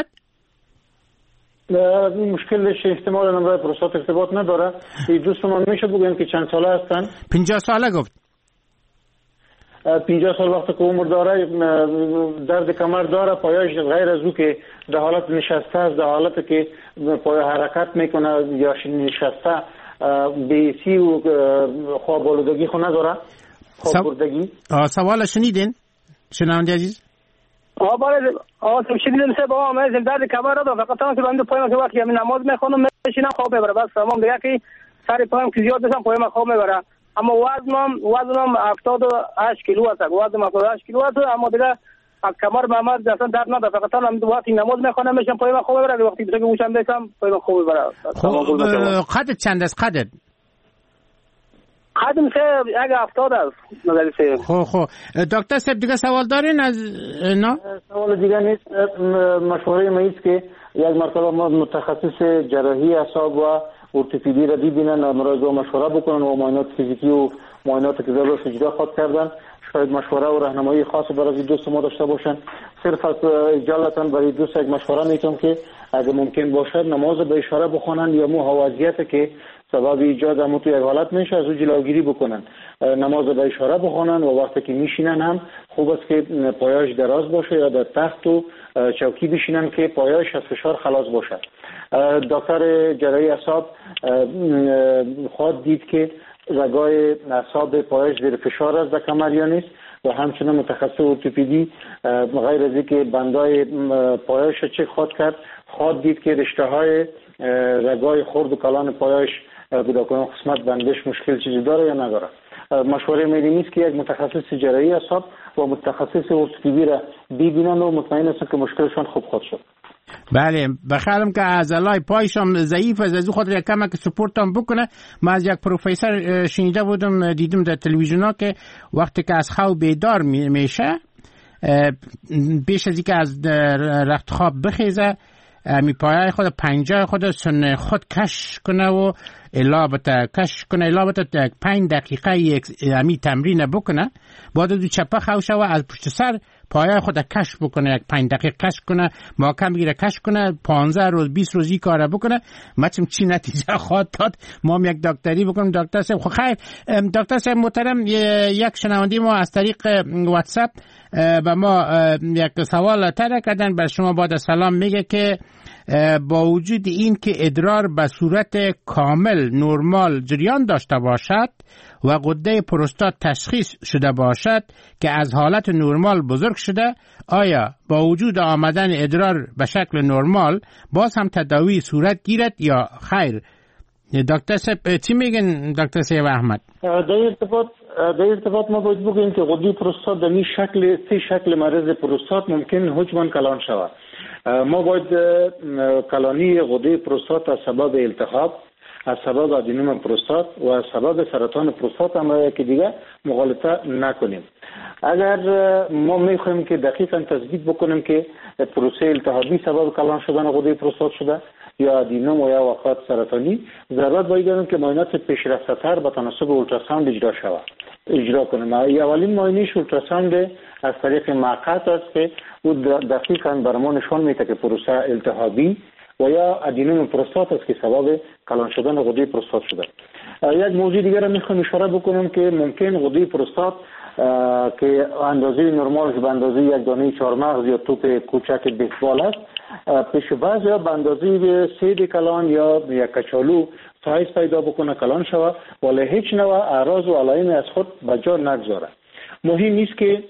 این مشکلش احتمال نمبر پروستات ارتباط نداره. این دوست من میشه بگویم که چند ساله هستن؟ پنجاه ساله گفت. پنجاه سال وقت که عمر داره درد کمر داره، پایش غیر از او که در حالت نشسته است، در حالت که پای حرکت میکنه یا نشسته بیسی و خواب آلودگی خو نداره، خواب بردگی. سوال شنیدین شنونده عزیز؟ آه بله آه شنیدم سه با من درد کمر دارم فقط تا که بنده پایم که وقتی همین نماز میخونم میشینم خواب میبره بس تمام دیگه که سر پایم که زیاد بشم پایم خواب میبره. اما وزنم وزنم هفتاد و هشت کیلو است، وزنم هفتاد و هشت کیلو است، اما دیگه از کمر به من اصلا درد نداره فقط تا همین وقتی نماز میخونم میشم پایم خواب میبره وقتی دیگه گوشم میشم پایم خواب میبره. قدت چند است قدت؟ قدم سه یک هفتاد است نظری سه. خب خب دکتر صاحب دیگه سوال دارین از نه؟ سوال دیگه نیست. مشوره ما است که یک مرتبه متخصص جراحی اعصاب و ارتوپدی را ببینن و مراجعه مشوره بکنن و معاینات فیزیکی و معاینات که ضرورت اجرا خود کردن. شاید مشوره و راهنمایی خاص برای دوست ما داشته باشن. صرف از اجالتا برای دوست یک مشوره میتونم که اگه ممکن باشد نماز به اشاره بخونن یا مو حوادثیت که سبب ایجاد همون تو یک حالت میشه از او جلوگیری بکنن. نماز به اشاره بخونن و وقتی که میشینن هم خوب است که پایش دراز باشه یا در تخت و چوکی بشینن که پایش از فشار خلاص باشه. دکتر جراحی اعصاب خواهد دید که رگای اعصاب پایش زیر فشار است در کمر یا نیست و همچنین متخصص ارتوپدی غیر از اینکه بندای پایش چک خواهد کرد خواهد دید که رشته های رگای خرد و کلان پایش به کدام قسمت بندش مشکل چیزی داره یا نداره. مشوره میری نیست که یک متخصص جراحی اعصاب و متخصص ارتوپدی را ببینن و مطمئن هستن که مشکلشون خوب خود شد. بله بخیرم که عضلای پایشم ضعیف از از خاطر کمک سپورت هم بکنه. من از یک پروفسور شنیده بودم دیدم در تلویزیون ها که وقتی که از خواب بیدار میشه بیش از اینکه از رخت خواب بخیزه می پایه خود پنجه خود سن خود کش کنه و الابته کش کنه الابته پنج دقیقه یک امی تمرین بکنه بعد دو چپه خوشه و از پشت سر پایه خود کش بکنه یک پنج دقیقه کش کنه محکم بگیره کش کنه پانزده روز بیست روزی کاره بکنه مچم چی نتیجه خواهد داد. ما یک دکتری بکنم. دکتر صاحب خب خیر دکتر صاحب محترم یک شنونده ما از طریق واتساپ به ما یک سوال طرح کردن بر شما بعد سلام میگه که با وجود این که ادرار به صورت کامل نرمال جریان داشته باشد و غده پروستات تشخیص شده باشد که از حالت نرمال بزرگ شده آیا با وجود آمدن ادرار به شکل نرمال باز هم تداوی صورت گیرد یا خیر؟ دکتر صاحب چی میگن دکتر صاحب احمد؟ در ارتباط در ارتباط ما باید بگیم که غده پروستات در این شکل سه شکل مرض پروستات ممکن حجما کلان شود. ما باید کلانی غده پروستات از سبب التهاب، از سبب ادینوم پروستات و از سبب سرطان پروستات هم که دیگه مغالطه نکنیم. اگر ما میخوایم که دقیقاً تثبیت بکنیم که پروسه التهابی سبب کلان شدن غده پروستات شده یا ادینوم و یا وقات سرطانی ضرورت باید داریم که معاینات پیشرفته‌تر به تناسب اولتراساوند اجرا شود اجرا کنیم. اولین معاینه اولتراساوند از طریق مقطع است که او دقیقاً بر ما نشان میده که پروسه التهابی و یا ادینوم پروستات است که سبب کلان شدن غده پروستات شده. یک موضوع دیگر را میخوام اشاره بکنم که ممکن غده پروستات که اندازه نرمالش به اندازه یک دانه چهارمغز یا توپ کوچک بیسبال است پیش بعضی به اندازه سید کلان یا یک کچالو سایز پیدا بکنه کلان شود ولی هیچ نوع اعراض و علائم از خود به جا نگذاره. مهم نیست که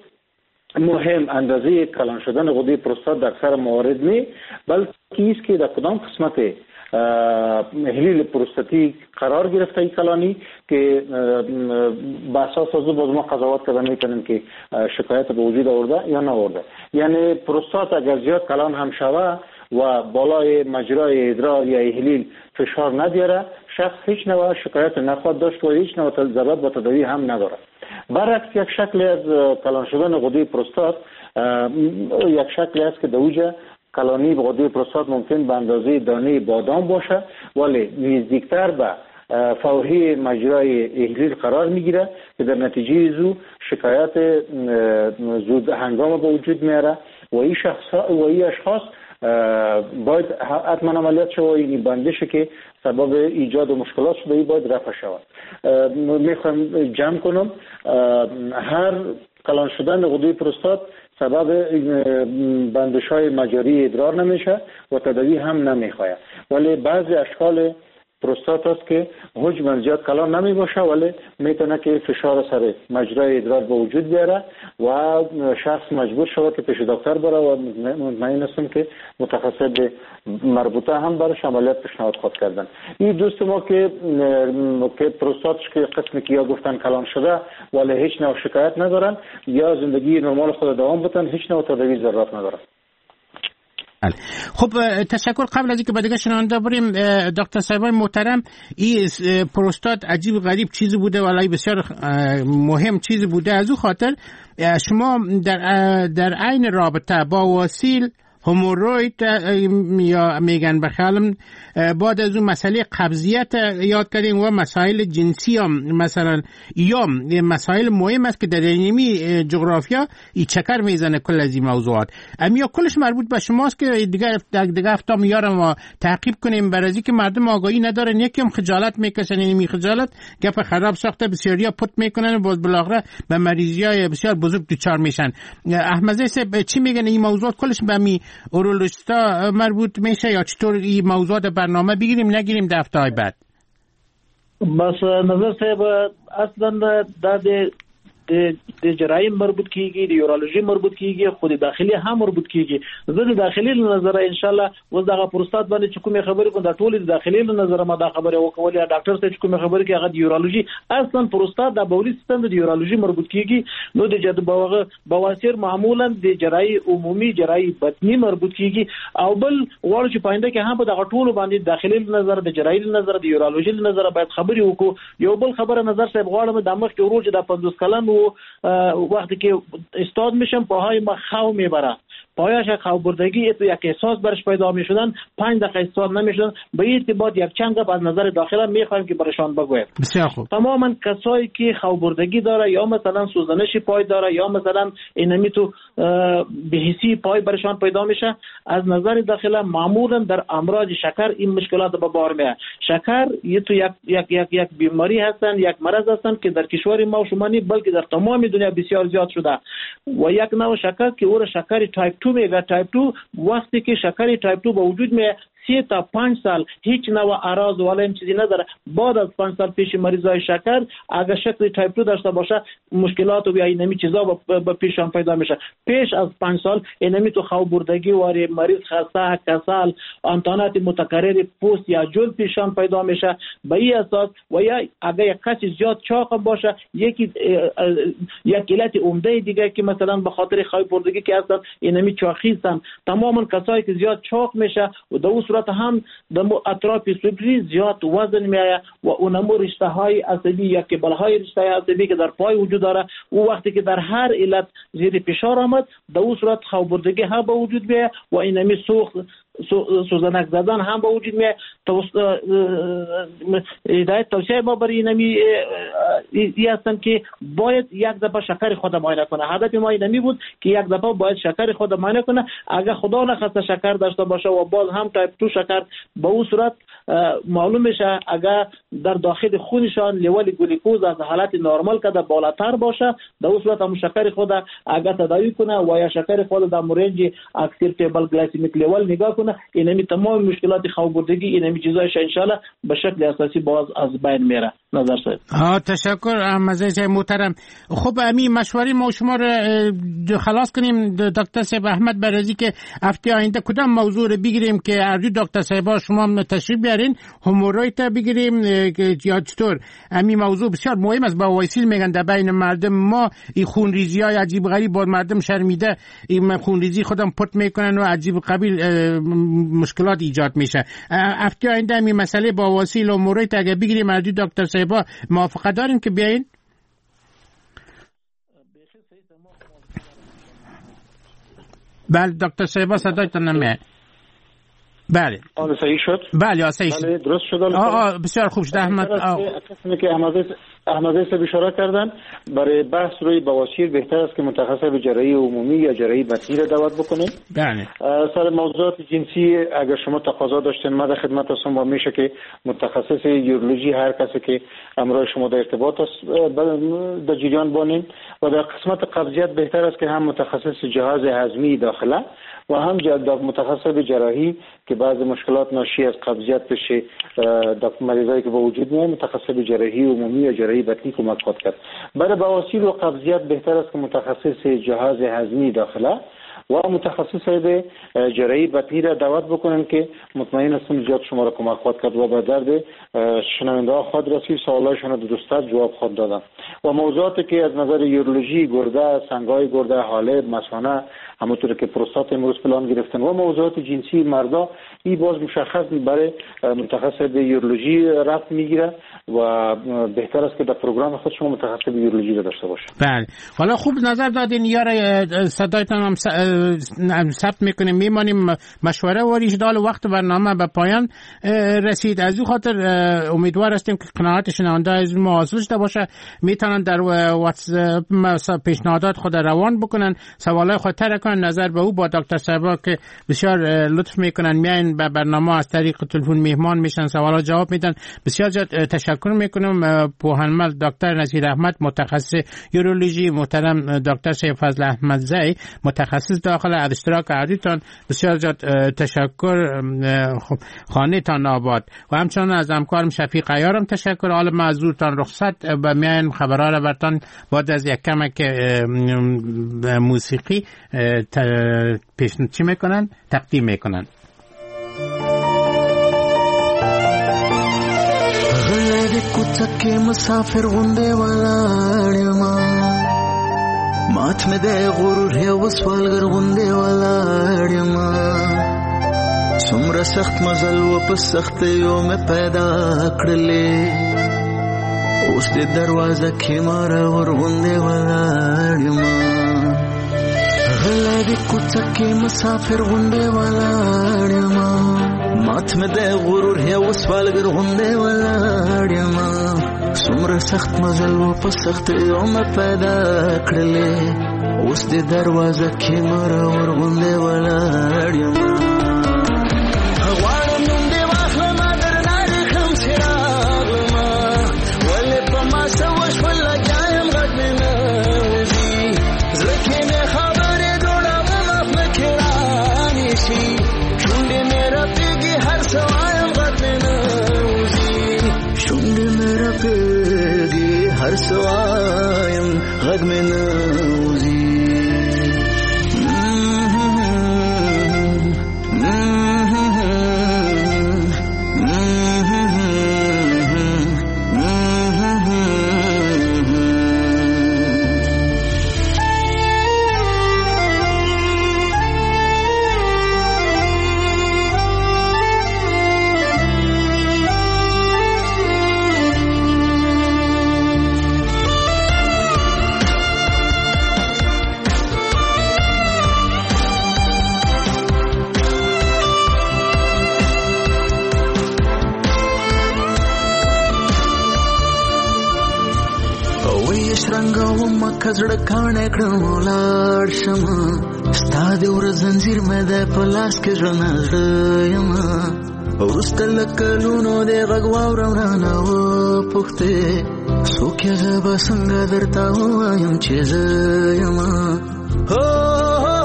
مهم اندازه کلان شدن غده پروستات در اکثر موارد نه بلکه است که در کدام قسمت احلیل پروستاتی قرار گرفته این کلانی که به اساس از باز ما قضاوت کردن میکنیم که شکایت به وجود آورده یا نآورده. یعنی پروستات اگر زیاد کلان هم شوه و بالای مجرای ادرار یا احلیل فشار نداره، شخص هیچ نوع شکایت نخواهد داشت و هیچ نوع ضرورت به تداوی هم نداره. برعکس یک شکل از کلان شدن غده پروستات یک شکلی است که دوجه کلانی به غده پروستات ممکن به اندازه دانه بادام باشه ولی نزدیکتر به فوهی مجرای احلیل قرار میگیره که در نتیجه زو شکایت زود هنگام به وجود میاره و این شخص و این اشخاص باید حتما عملیات شود. این بندشه که سبب ایجاد مشکلات شده ای باید رفع شود. میخوام جمع کنم هر کلان شدن غده پروستات سبب بندش های مجاری ادرار نمیشه و تداوی هم نمیخواه، ولی بعضی اشکال پروستات است که حجم زیاد کلان نمی باشه ولی میتونه که فشار سر مجرای ادرار به وجود بیاره و شخص مجبور شود که پیش دکتر بره و مطمئن هستم که متخصص مربوطه هم برش عملیات پیشنهاد خود کردن. این دوست ما که که پروستاتش که قسمی که یا گفتن کلان شده ولی هیچ نوع شکایت ندارن یا زندگی نرمال خود دوام بتن، هیچ نوع تداوی ضرورت ندارن. خب تشکر. قبل از اینکه به دیگه شنونده بریم دکتر صاحبای محترم، این پروستات عجیب غریب چیزی بوده ولی بسیار مهم چیزی بوده. از او خاطر شما در در عین رابطه با وسیل هموروید یا میگن بخالم بعد از اون مسئله قبضیت یاد کردیم و مسائل جنسی هم مثلا یا مسائل مهم است که در نیمی جغرافیا ای چکر میزنه کل از این موضوعات. امیا کلش مربوط به شماست که دیگه دیگه هفته میارم و تعقیب کنیم برای اینکه مردم آگاهی ندارن، یکی هم خجالت میکشن. نیمی خجالت گپ خراب ساخته بسیاریا پت میکنن و باز بالاخره به مریضیای بسیار بزرگ دچار میشن. احمد صاحب چی میگن این موضوعات کلش به می اورولوژیستا مربوط میشه یا چطور این موضوعات برنامه بگیریم نگیریم در هفته‌های بعد؟ بس نظر صاحب اصلا د د جرایم مربوط کیږي، د یورولوژي مربوط کیږي، خو د داخلي هم مربوط کیږي. زه د داخلي نظر ان شاء الله و دغه پروستات باندې چې کومه خبرې کوم د ټولې د داخلي نظر ما دا خبره وکولې. ډاکټر ته چې کومه خبرې کې هغه د یورولوژي اصلا پروستات د بولي سیستم د یورولوژي مربوط کیږي. نو د جد بوغه بواسیر معمولا د جراحي عمومي جراحي بطني مربوط کیږي او بل وړ چې پاینده کې هم په دغه ټولو باندې داخلي نظر د جراحي نظر د یورولوژي نظر باید خبرې وکړو. یو بل خبره نظر صاحب غواړم د مخ کې ورو چې د پنځوس کلن وقتی که استاد میشم پاهای ما خو میبره، پایش خو بردگی تو یک احساس برش پیدا میشدن، پنج دقیقه استاد نمیشدن. به این ارتباط یک چند گپ از نظر داخله میخوایم که برشان بگویم. بسیار خوب. تماما کسایی که خو بردگی داره یا مثلا سوزنش پای داره یا مثلا اینمی تو بهیسی پای برشان پیدا میشه، از نظر داخله معمولا در امراض شکر این مشکلات به بار میاد. شکر یه تو یک یک یک یک بیماری هستن، یک مرض هستن که در کشور ما شما نی بلکه در تمام دنیا بسیار زیاد شده و یک نوع شکر که او را شکر تایپ دو میگه. تایپ دو وقتی که شکر تایپ دو به وجود میاد سی تا پنج سال هیچ نوع اعراض ولا این چیزی نداره. بعد از پنج سال پیش مریضای شکر اگر شکل تایپ دو داشته باشه مشکلات و یا اینمی چیزا به پیشان پیدا میشه. پیش از پنج سال اینمی تو خو بردگی واری مریض خسته، کسل، انتانات متکرر پوست یا جلد پیشان پیدا میشه. به این اساس و یا اگر یک کسی زیاد چاق باشه یکی یک علت عمده دیگه که مثلا به خاطر خو بردگی که هستن اینمی چاقی هستن. تماما کسایی که زیاد چاق میشه و در صورت هم در اطراف سوبری زیاد وزن میآید و اونمو رشته های عصبی یا کبل های رشته عصبی که در پای وجود داره او وقتی که در هر علت زیر فشار آمد در اون صورت خو بردگی هم به وجود میآید و اینمی سوخت سوزنک زدن هم به وجود میاد. هدایت توصیه ما برای اینمی ای هستن که باید یک دفعه شکر خود معاینه کنه. هدف ما اینمی بود که یک دفعه باید شکر خود معاینه کنه. اگر خدا نخواسته شکر داشته باشه و باز هم تایپ دو شکر به اون صورت معلوم میشه اگر در داخل خونشان لیول گلوکوز از حالت نرمال که بالاتر باشه در اون صورت هم شکر خود اگر تداوی کنه و یا شکر خود در مورد اکسپتبل گلایسمیک لیول نگاه کنه کنه اینمی تمام مشکلات خوابگردگی اینمی چیزایش انشالله به شکل اساسی باز از بین میره. نظر صاحب ها تشکر احمد محترم. خب امی مشوره ما شما رو خلاص کنیم دکتر صاحب احمد برازی که هفته آینده کدام موضوع رو بگیریم که اردو دکتر صاحب شما تشریف بیارین همورویت بگیریم یا چطور؟ امی موضوع بسیار مهم است. با وایسیل میگن در بین مردم ما این خونریزی های عجیب غریب با مردم شرمیده این خونریزی خودم پت میکنن و عجیب قبیل مشکلات ایجاد میشه. هفته آینده امی مسئله با وایسیل همورویت اگه بگیریم اردو دکتر صاحب موافقت دارین که بیاین؟ بله دکتر صاحب صدایتون نمیاد. بله آن صحیح شد. بله صحیح شد. بله درست شد. آه بسیار خوب شد احمد. قسمی که احمد احمد صاحب اشاره کردن برای بحث روی بواسیر بهتر است که متخصص به جراحی عمومی یا جراحی بطنی را دعوت بکنیم. بله. سر موضوعات جنسی اگر شما تقاضا داشتین ما در خدمت هستم و میشه که متخصص یورولوژی هر کسی که همراه شما در ارتباط است در جریان بانیم و در قسمت قبضیت بهتر است که هم متخصص جهاز هضمی داخله و هم متخصص به جراحی که بعض مشکلات ناشی از قبضیت بشه در مریضایی که با وجود میاد متخصص به جراحی عمومی یا جراحی بطنی کمک خواهد کرد. برای بواسیر و قبضیت بهتر است که متخصص جهاز هضمی داخله و متخصص به جراحی بطنی را دعوت بکنن که مطمئن هستم زیاد شما را کمک خواهد کرد و به درد شنونده ها خود رسید سوالایشان را درست جواب خواهد دادن و موضوعاتی که از نظر یورولوژی گرده، سنگای گرده، حالب، مثانه همونطور که پروستات امروز پلان گرفتن و موضوعات جنسی مردا این باز مشخص برای متخصص به یورولوژی رفت میگیره و بهتر است که در پروگرام خود شما متخصص به یورولوژی را داشته باشه. بله حالا خوب نظر دادین یار صدایتان هم ثبت میکنیم میمانیم مشوره و ریشدال وقت برنامه به پایان رسید. از او خاطر امیدوار هستیم که قناعت شنونده از ما حاصل شده باشه. میتونن در واتساپ پیشنهادات خود روان بکنن سوالای خود طرح کنن نظر به او با دکتر صاحب که بسیار لطف میکنن میاین به برنامه از طریق تلفن مهمان میشن سوالا جواب میدن. بسیار تشکر میکنم پوهنمل دکتر نصیر احمد متخصص یورولوژی محترم دکتر شیخ فضل احمد زئی متخصص داخل از اشتراک عادیتان بسیار تشکر. خانه تان آباد و همچنان از همکارم شفیق عیارم تشکر. حالا معذورتان رخصت به میاین خبرها را برتان بعد از یک کمک موسیقی پیش چی میکنن تقدیم میکنن. غلط کوڅه کې مسافر غونډه ولاړم مات مې د غرور یو سوالګر غونډه ولاړم څومره سخت مزل و په سختیو مې پیدا کړلې اوس د دروازه کې مار ور غونډه ولاړم غلط کوڅه کې مسافر غونډه ولاړم مات مې د غرور یو سوالګر غونډه ولاړم څومره سخت مزل و په سختیو مې پیدا کړلې اوس د دروازه کې مار ور غونډه ولاړم غواړم نوم دې واخلم درنه رخم څراغ ما ولې په ما څه وشول لګیایم غږ مې نه وځي زړه کې مې خبرې جوړوم مخ کې رانیسي شونډې مې رپېږي هر څه وایم غږ مې نه وځي شونډې مې رپېږي هر څه وایم غږ مې نه وځي کزړه کانه کړم ولاړ شم ستا د ور زنجیر مې د پلاس کې ژوند یم ورسته لکلونو د غږ واورم رانه و پوښتې څوک یې به څنګه درته وایم چې زه یم هو